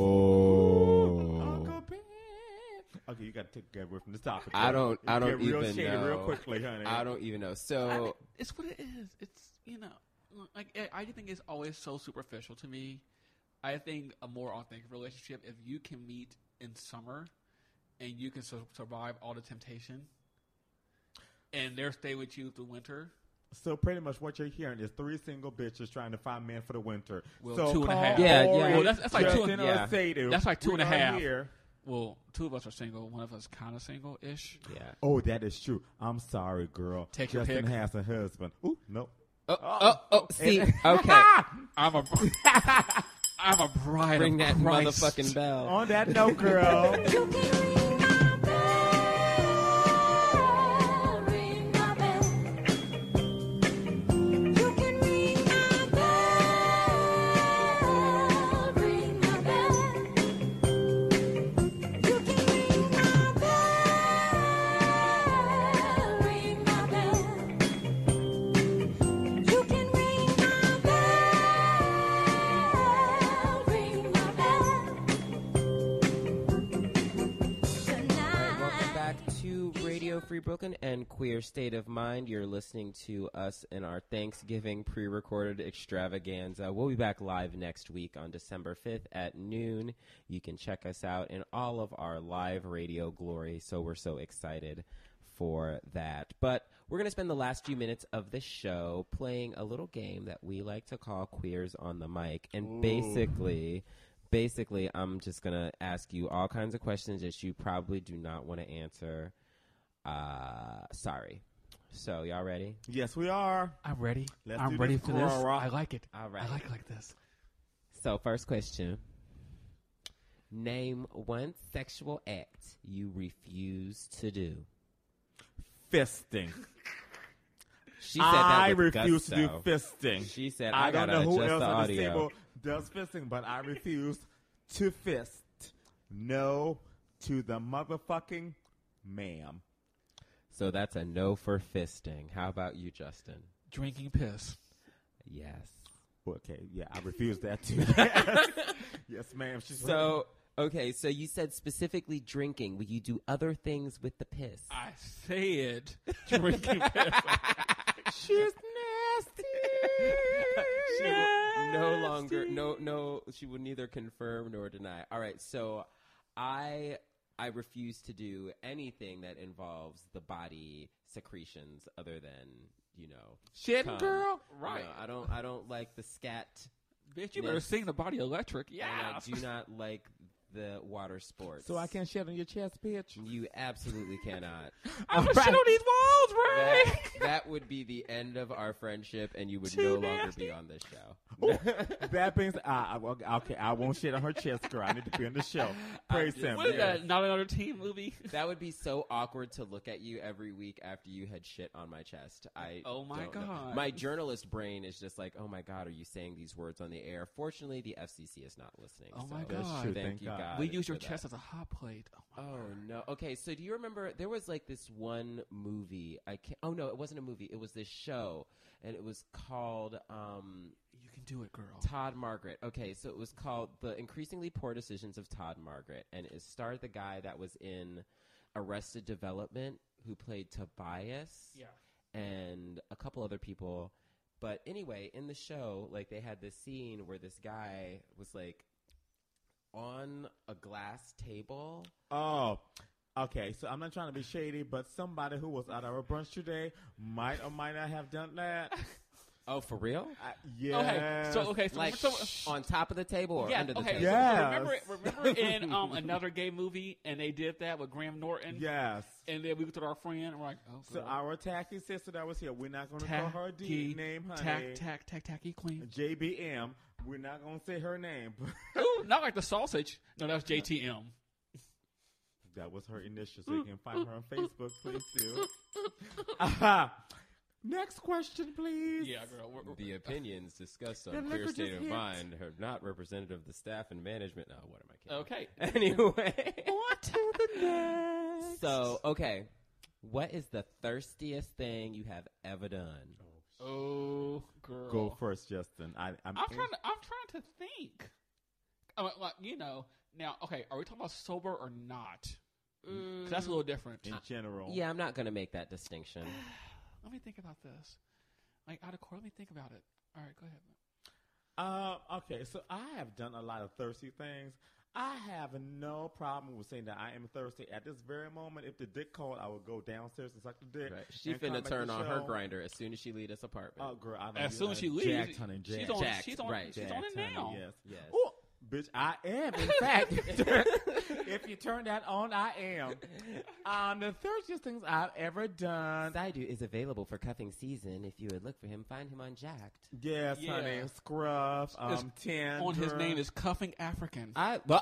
Oh. Uncle Ben. Okay, you got to get away from the topic. I don't Get real even shady know. real quickly, honey. I don't even know. So, It's what it is. It's like I think it's always so superficial to me. I think a more authentic relationship if you can meet in summer and you can survive all the temptation and they'll stay with you through winter. So pretty much what you're hearing is 3 single bitches trying to find men for the winter. Well, so 2.5. Yeah. Well, that's like two. Justin or Sadie, That's like we 2.5. are here. Well, 2 of us are single. One of us kind of single-ish. Yeah. Oh, that is true. I'm sorry, girl. Take your Justin pick. has a husband. Ooh, no. See, okay. I'm a bride Ring of that Christ. motherfucking bell. On that note, girl. You can ring my bell, ring my bell. You can ring my bell, ring my bell. You can ring my bell, ring my bell. You can ring my bell, ring my bell. Welcome back to Radio Free Brooklyn and Queer State of Mind. You're listening to us in our Thanksgiving pre-recorded extravaganza. We'll be back live next week on December 5th at noon. You can check us out in all of our live radio glory, so we're so excited for that. But we're going to spend the last few minutes of the show playing a little game that we like to call Queers on the Mic. And basically, I'm just going to ask you all kinds of questions that you probably do not want to answer. Sorry. So, y'all ready? Yes, we are. I'm ready. Let's I'm do ready this, for this. girl. I like it. All right. I like it like this. So, first question. Name one sexual act you refuse to do. Fisting. She said that I with refuse to do gusto. fisting. She said, I I don't gotta know who adjust else the on the audio. table does fisting, but I refuse to fist. No to the motherfucking ma'am. So that's a no for fisting. How about you, Justin? Drinking piss. Yes. Okay, yeah, I refuse that too. Yes, yes ma'am. She's So, okay, so you said specifically drinking. Will you do other things with the piss? I said drinking piss. she's nasty. She will no longer, no, she will neither confirm nor deny. All right, so I refuse to do anything that involves the body secretions other than, Shit, cum. girl. Right. I don't like the scat. Bitch, you better Yes. sing the body electric. Yeah. And I do not like the water sports. So I can't shit on your chest, bitch. You absolutely cannot. I'm gonna shit on these walls, Ray. That would be the end of our friendship, and you would no longer be on this show. That means okay, I won't shit on her chest, girl. I need to be on the show. Praise just him. What is Yeah. that? Not Another Teen movie? That would be so awkward to look at you every week after you had shit on my chest. Oh my don't know. God. My journalist brain is just like, oh my God, are you saying these words on the air? Fortunately, the FCC is not listening. Oh so my That's God. true. Thank you, God. We use your for that. chest as a hot plate. Oh, my Oh word. no. Okay, so do you remember there was like this one movie? Oh no, it wasn't a movie. It was this show, and it was called You can do it, girl. Todd Margaret. Okay, so it was called The Increasingly Poor Decisions of Todd Margaret, and it starred the guy that was in Arrested Development who played Tobias. Yeah. And a couple other people. But anyway, in the show, like they had this scene where this guy was like on a glass table. Oh, okay. So I'm not trying to be shady, but somebody who was at our brunch today might or might not have done that. Oh, for real? Yeah. So Like on top of the table or yeah, under the okay. table? So Yes. remember in another gay movie, and they did that with Graham Norton. Yes. And then we looked at our friend, and we're like, "Oh, So girl. our tacky sister that was here, we're not going to call her Tacky, name, honey. tacky queen." JBM. We're not going to say her name. Ooh, not like the sausage. No, that's JTM. That was her initial, so you can find her on Facebook. Please do. Aha. Next question, please. Yeah, girl. The opinions discussed The on liquor Clear State just of hit. Mind are not representative of the staff and management. No, what am I kidding? Okay. Anyway. On to the next. So, okay. What is the thirstiest thing you have ever done? Oh, girl. Go first, Justin. I'm I'm trying to think. I mean, like, now, okay, are we talking about sober or not? 'Cause that's a little different. in general. Yeah, I'm not going to make that distinction. Let me think about this. Like, out of court, let me think about it. All right, go ahead. Okay, so I have done a lot of thirsty things. I have no problem with saying that I am thirsty at this very moment. If the dick called, I would go downstairs and suck the dick. Right. She and come finna back turn to on the her show. grinder as soon as she leave this apartment. Oh, girl, I don't As soon as she leaves, jacked, honey, she's jacked. on. Jacked, She's on. right, She's on it Jacked, now. honey, yes. Yes. Oh, bitch, I am. In fact, if you turn that on, I am. The thirstiest things I've ever done. Saidu is available for cuffing season. If you would look for him, find him on Jacked. Yes, Yeah. honey. Scruff, It's 10. On his name is Cuffing African.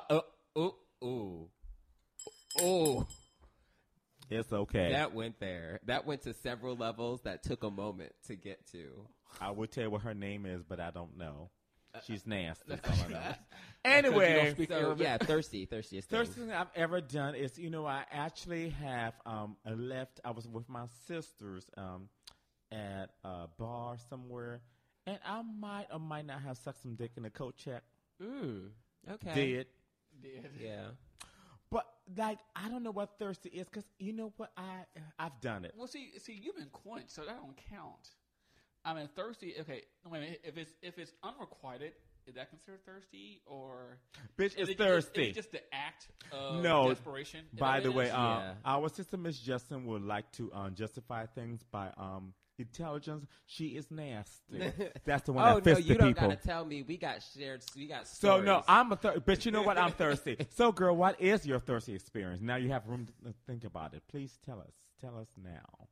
It's okay. That went there. That went to several levels that took a moment to get to. I would tell you what her name is, but I don't know. She's nasty. That's all I know. Because Anyway, you don't speak So, Arabic. yeah, thirstiest thing. first thing I've ever done is, I actually have left. I was with my sisters at a bar somewhere, and I might or might not have sucked some dick in a coat check. Okay. Did. Yeah. But, I don't know what thirsty is, because you know what? I've done it. Well, see, you've been quenched, so that don't count. I mean, thirsty. Okay, wait a minute. If it's unrequited, is that considered thirsty, or Bitch, is it's it thirsty. Is it just the act of No. desperation? Is By that the what it way, is? Yeah. our sister Miss Justin would like to justify things by intelligence. She is nasty. That's the one Oh that no, fits you the don't people. gotta tell me. We got stories. So no, I'm a but you know what? I'm thirsty. So girl, what is your thirsty experience? Now you have room to think about it. Please tell us. Tell us now.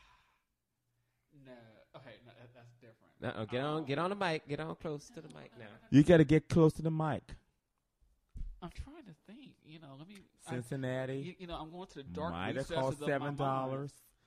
No. Okay, no, that's different. Get on the mic. Get on close to the mic now. You got to get close to the mic. I'm trying to think. Let me. Cincinnati I'm going to the dark might have recesses cost of my mind. $7.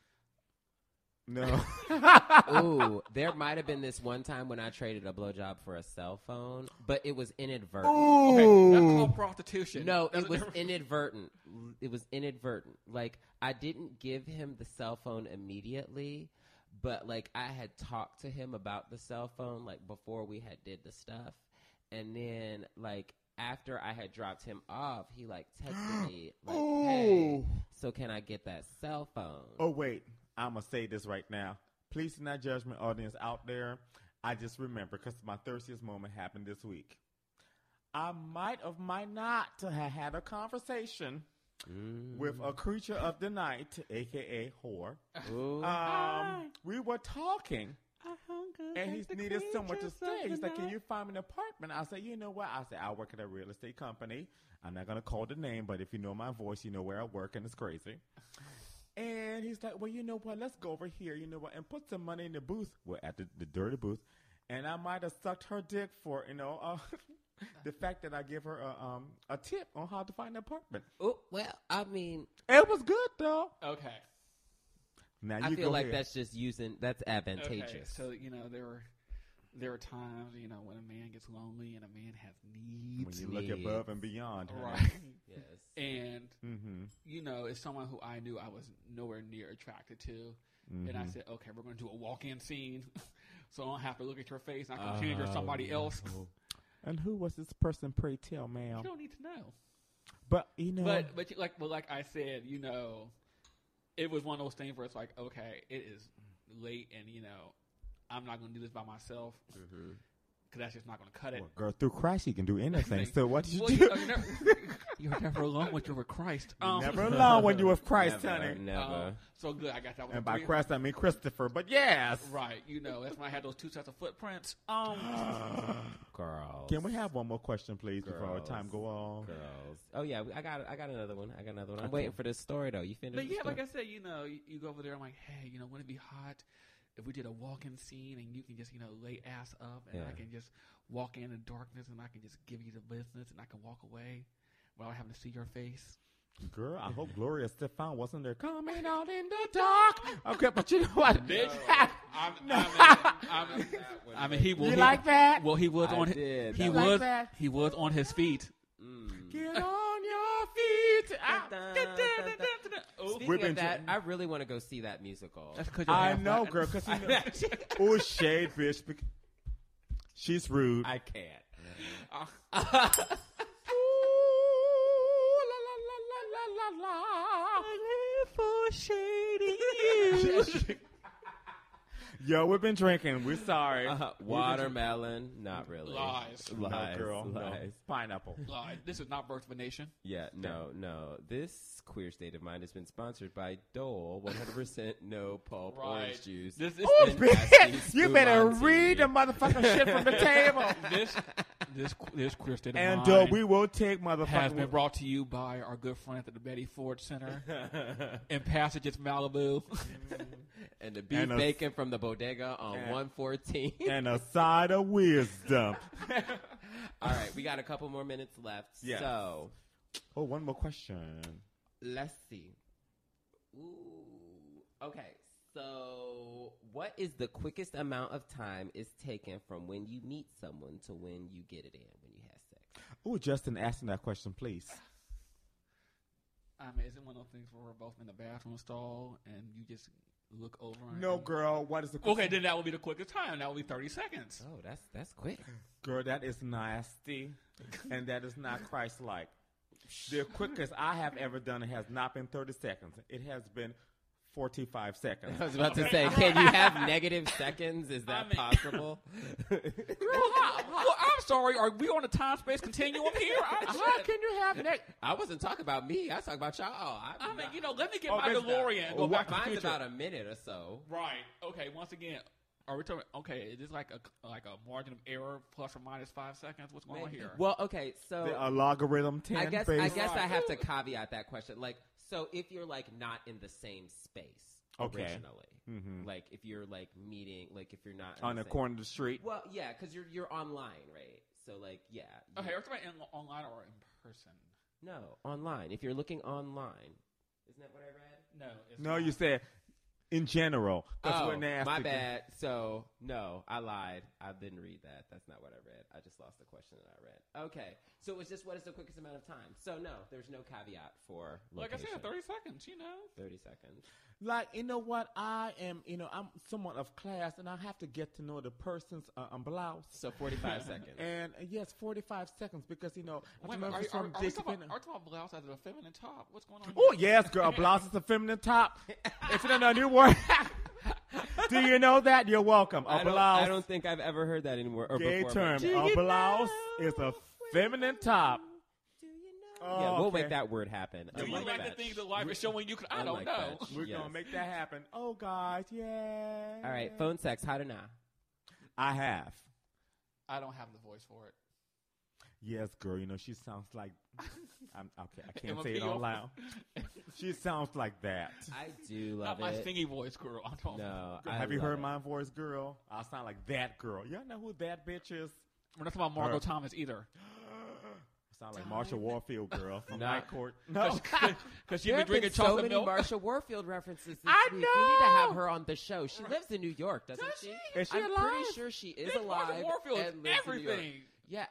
No. Ooh, there might have been this one time when I traded a blowjob for a cell phone, but it was inadvertent. Okay, that's called prostitution. No, That's it was a different- inadvertent. It was inadvertent. Like, I didn't give him the cell phone immediately, but, I had talked to him about the cell phone, before we had did the stuff. And then, after I had dropped him off, he, texted me, hey, so can I get that cell phone? Oh, wait. I'm going to say this right now. Please do not judge my audience out there. I just remember, because my thirstiest moment happened this week. I might not have had a conversation with a creature of the night, a.k.a. whore. Ooh. We were talking, and he needed someone to stay. He's like, can you find me an apartment? I said, you know what? I said, I work at a real estate company. I'm not going to call the name, but if you know my voice, you know where I work, and it's crazy. And he's like, well, you know what? Let's go over here, you know what, and put some money in the booth. We're at the dirty booth. And I might have sucked her dick for, the fact that I give her a tip on how to find an apartment. Oh, well, I mean, It was good, though. Okay. Now I you feel go like ahead. that's advantageous. Okay. So there are times when a man gets lonely and a man has needs. When you look above and beyond. Honey. Right. Yes. And Mm-hmm. it's someone who I knew I was nowhere near attracted to. And I said, okay, we're going to do a walk-in scene, so I don't have to look at your face. And I can change or somebody else. And who was this person? Pray tell, ma'am. You don't need to know. But But like I said, it was one of those things where it's like, okay, it is late, and I'm not going to do this by myself because that's just not going to cut it. well, girl, through Christ, you can do anything. So what did you Well, do? you're never alone when you're with Christ. Never alone when you're with Christ, Never, honey. never. So good, I got that one. And by Christ, I mean Christopher. But yes. Right, that's when I had those 2 sets of footprints. Girls. Can we have one more question, please, before our Girls. time go on? Girls. Oh yeah, I got another one. I'm waiting for this story though. You finished? But the yeah, story? like I said, you go over there. I'm like, hey, wouldn't it be hot if we did a walk-in scene and you can just lay ass up and I can just walk in the darkness and I can just give you the business and I can walk away without having to see your face. Girl, I hope Gloria Stefan wasn't there coming out in the dark. Okay, but you know what? Bitch. I mean, he will. You like that? Well, he was I on. did. He You was. like that? He was on his feet. Get on your feet. Oh, We've Speaking been of that, I really want to go see that musical. that's because I know, girl, because you know. Oh, shade, bitch. She's rude. I can't. Ooh, la, la, la, la, la, la. for shading you. Yo, we've been drinking. We're sorry. Watermelon, not really. Lies. No, girl. No. Lies. Pineapple. Lie. This is not Birth of a Nation. Yeah, no. This queer state of mind has been sponsored by Dole 100% no pulp Right. orange juice. This is Oh, and bitch. nasty You better spumante. read the motherfucking shit from the table. this queer state of And mind we will take has been motherfucking. brought to you by our good friends at the Betty Ford Center in Passages, Malibu. And the beef And a- bacon from the bodega on and- 114. And a side of wisdom. All right, we got a couple more minutes left. Yes. So Oh, one more question. let's see. Ooh. Okay. So, what is the quickest amount of time is taken from when you meet someone to when you get it in, when you have sex? Oh, Justin, asking that question, please. I mean, is it one of those things where we're both in the bathroom stall and you just look over? No, and- girl. What is the Okay, then that would be the quickest time. That would be 30 seconds. Oh, that's quick. Girl, that is nasty, and that is not Christ-like. The quickest I have ever done it has not been 30 seconds. It has been 45 seconds. I was about to say, can you have negative seconds? Is that I mean- possible? Well, I'm sorry. Are we on a time-space continuum here? How can you have I wasn't talking about me. I was talking about y'all. I mean, you know, let me get Oh, my that's DeLorean and go back to the Mine's future. about a minute or so. Right. Okay. Once again, are we talking? Okay, is this like a margin of error plus or minus 5 seconds? What's going on here? Well, okay, so a logarithm 10 I guess base? I have to caveat that question. Like, so if you're like not in the same space Okay. originally, like if you're like meeting, like if you're not in on the the same- corner of the street. Well, yeah, because you're online, right? So like, yeah. Okay, are we talking about online or in person? No, online. If you're looking online, isn't that what I read? No. It's No, not. you said in general. 'Cause Oh, we're nasty. my bad. So, no, I lied. I didn't read that. That's not what I read. I just lost the question that I read. Okay. So it was just what is the quickest amount of time? So, no, there's no caveat for Like I location. said, 30 seconds. You know. 30 seconds. Like, you know what? I am, I'm somewhat of class, and I have to get to know the person's blouse. So 45 seconds. And yes, 45 seconds because, I Wait a don't know minute, if are it's we from talking Dixie about blouse as a feminine top? What's going on? Oh, here? yes, girl. A blouse is a feminine top. It's in a new word. Do you know that? You're welcome. A blouse. I don't think I've ever heard that anymore. Or Gay before, term. but- A blouse is a feminine top. Yeah, we'll okay. make that word happen. Do you Unlike make the Fetch. things that life is showing you? 'Cause I don't Unlike know. Fetch. We're Yes. going to make that happen. Oh, guys, yeah. All right, phone sex, hot or not? I have. I don't have the voice for it. Yes, girl. She sounds like. Okay, I can't Emma say it Peel. on loud. She sounds like that. I do love Not my it. singy voice, girl. I'm talking. No, Have you love heard it. my voice, girl? I sound like that girl. Y'all know who that bitch is? We're not talking about Margot Her. Thomas either. I sound like Marsha Warfield, girl, from Not- Night Court. No. Because she There be have been drinking so chocolate many milk. Marsha Warfield references this I week. We need to have know. her on the show. She lives in New York, doesn't Does she? she? Is she I'm alive? pretty sure she is Bitch, alive. Marsha Warfield is and lives in New York. everything. Yeah,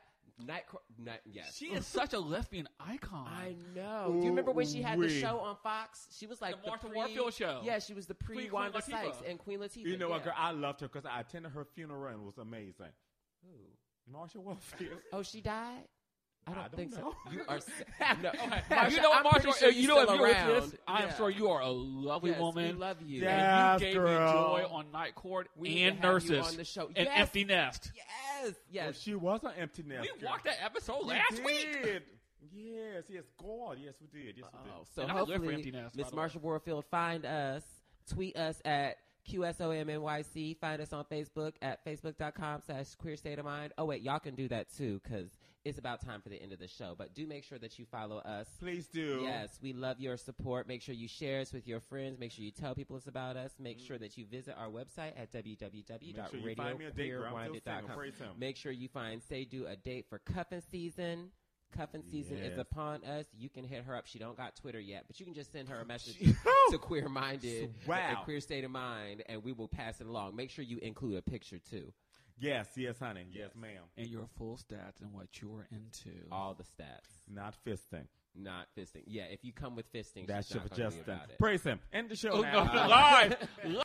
yes. She is such a lesbian icon. I know. Do you remember when she had the Ooh-wee. show on Fox? She was like The Marsha pre- Warfield show. Yeah, she was the pre Queen Wanda Latifah. Sykes and Queen Latifah. You know what, yeah. girl? I loved her because I attended her funeral and it was amazing. Who? Marsha Warfield. Oh, she died? I don't don't think know. so. You are no. Marsha, you know what, I'm pretty Marsha? sure you know she's if still you're around. this, I'm Yeah. sure you are a lovely Yes, woman. we love you. Yeah. And you Yes, gave girl. me joy on Night Court We need and to have you Nurses on the show. and Yes. Empty Nest. Yes, Oh, yes. she was an empty nest. We girl. watched that episode We last week. did. Yes, God. Yes, we did. Yes, we did. Oh, so And I live for hopefully, Empty Nest, Miss by the way. Marsha Warfield, find us, tweet us at QSOMNYC, find us on Facebook at facebook.com/Queer State of Mind. Oh, wait, y'all can do that too because it's about time for the end of the show. But do make sure that you follow us. Please do. Yes, we love your support. Make sure you share us with your friends. Make sure you tell people about us. Make sure that you visit our website at Make sure you find me a date, girl. I'm still single. www.radioqueerwinded.com. Praise him. Make sure you find Say Do a date for cuffing season. Cuffing season is Yes. upon us. You can hit her up. She don't got Twitter yet, but you can just send her a message Oh! to Queer Minded Wow. and Queer State of Mind, and we will pass it along. Make sure you include a picture too. Yes, honey. Yes, ma'am. And your full stats and what you're into. All the stats, Not fisting. not fisting. Yeah, if you come with fisting, That she's shit not for going to be Justin. about it. Praise him. End the show Oh, now. no, live.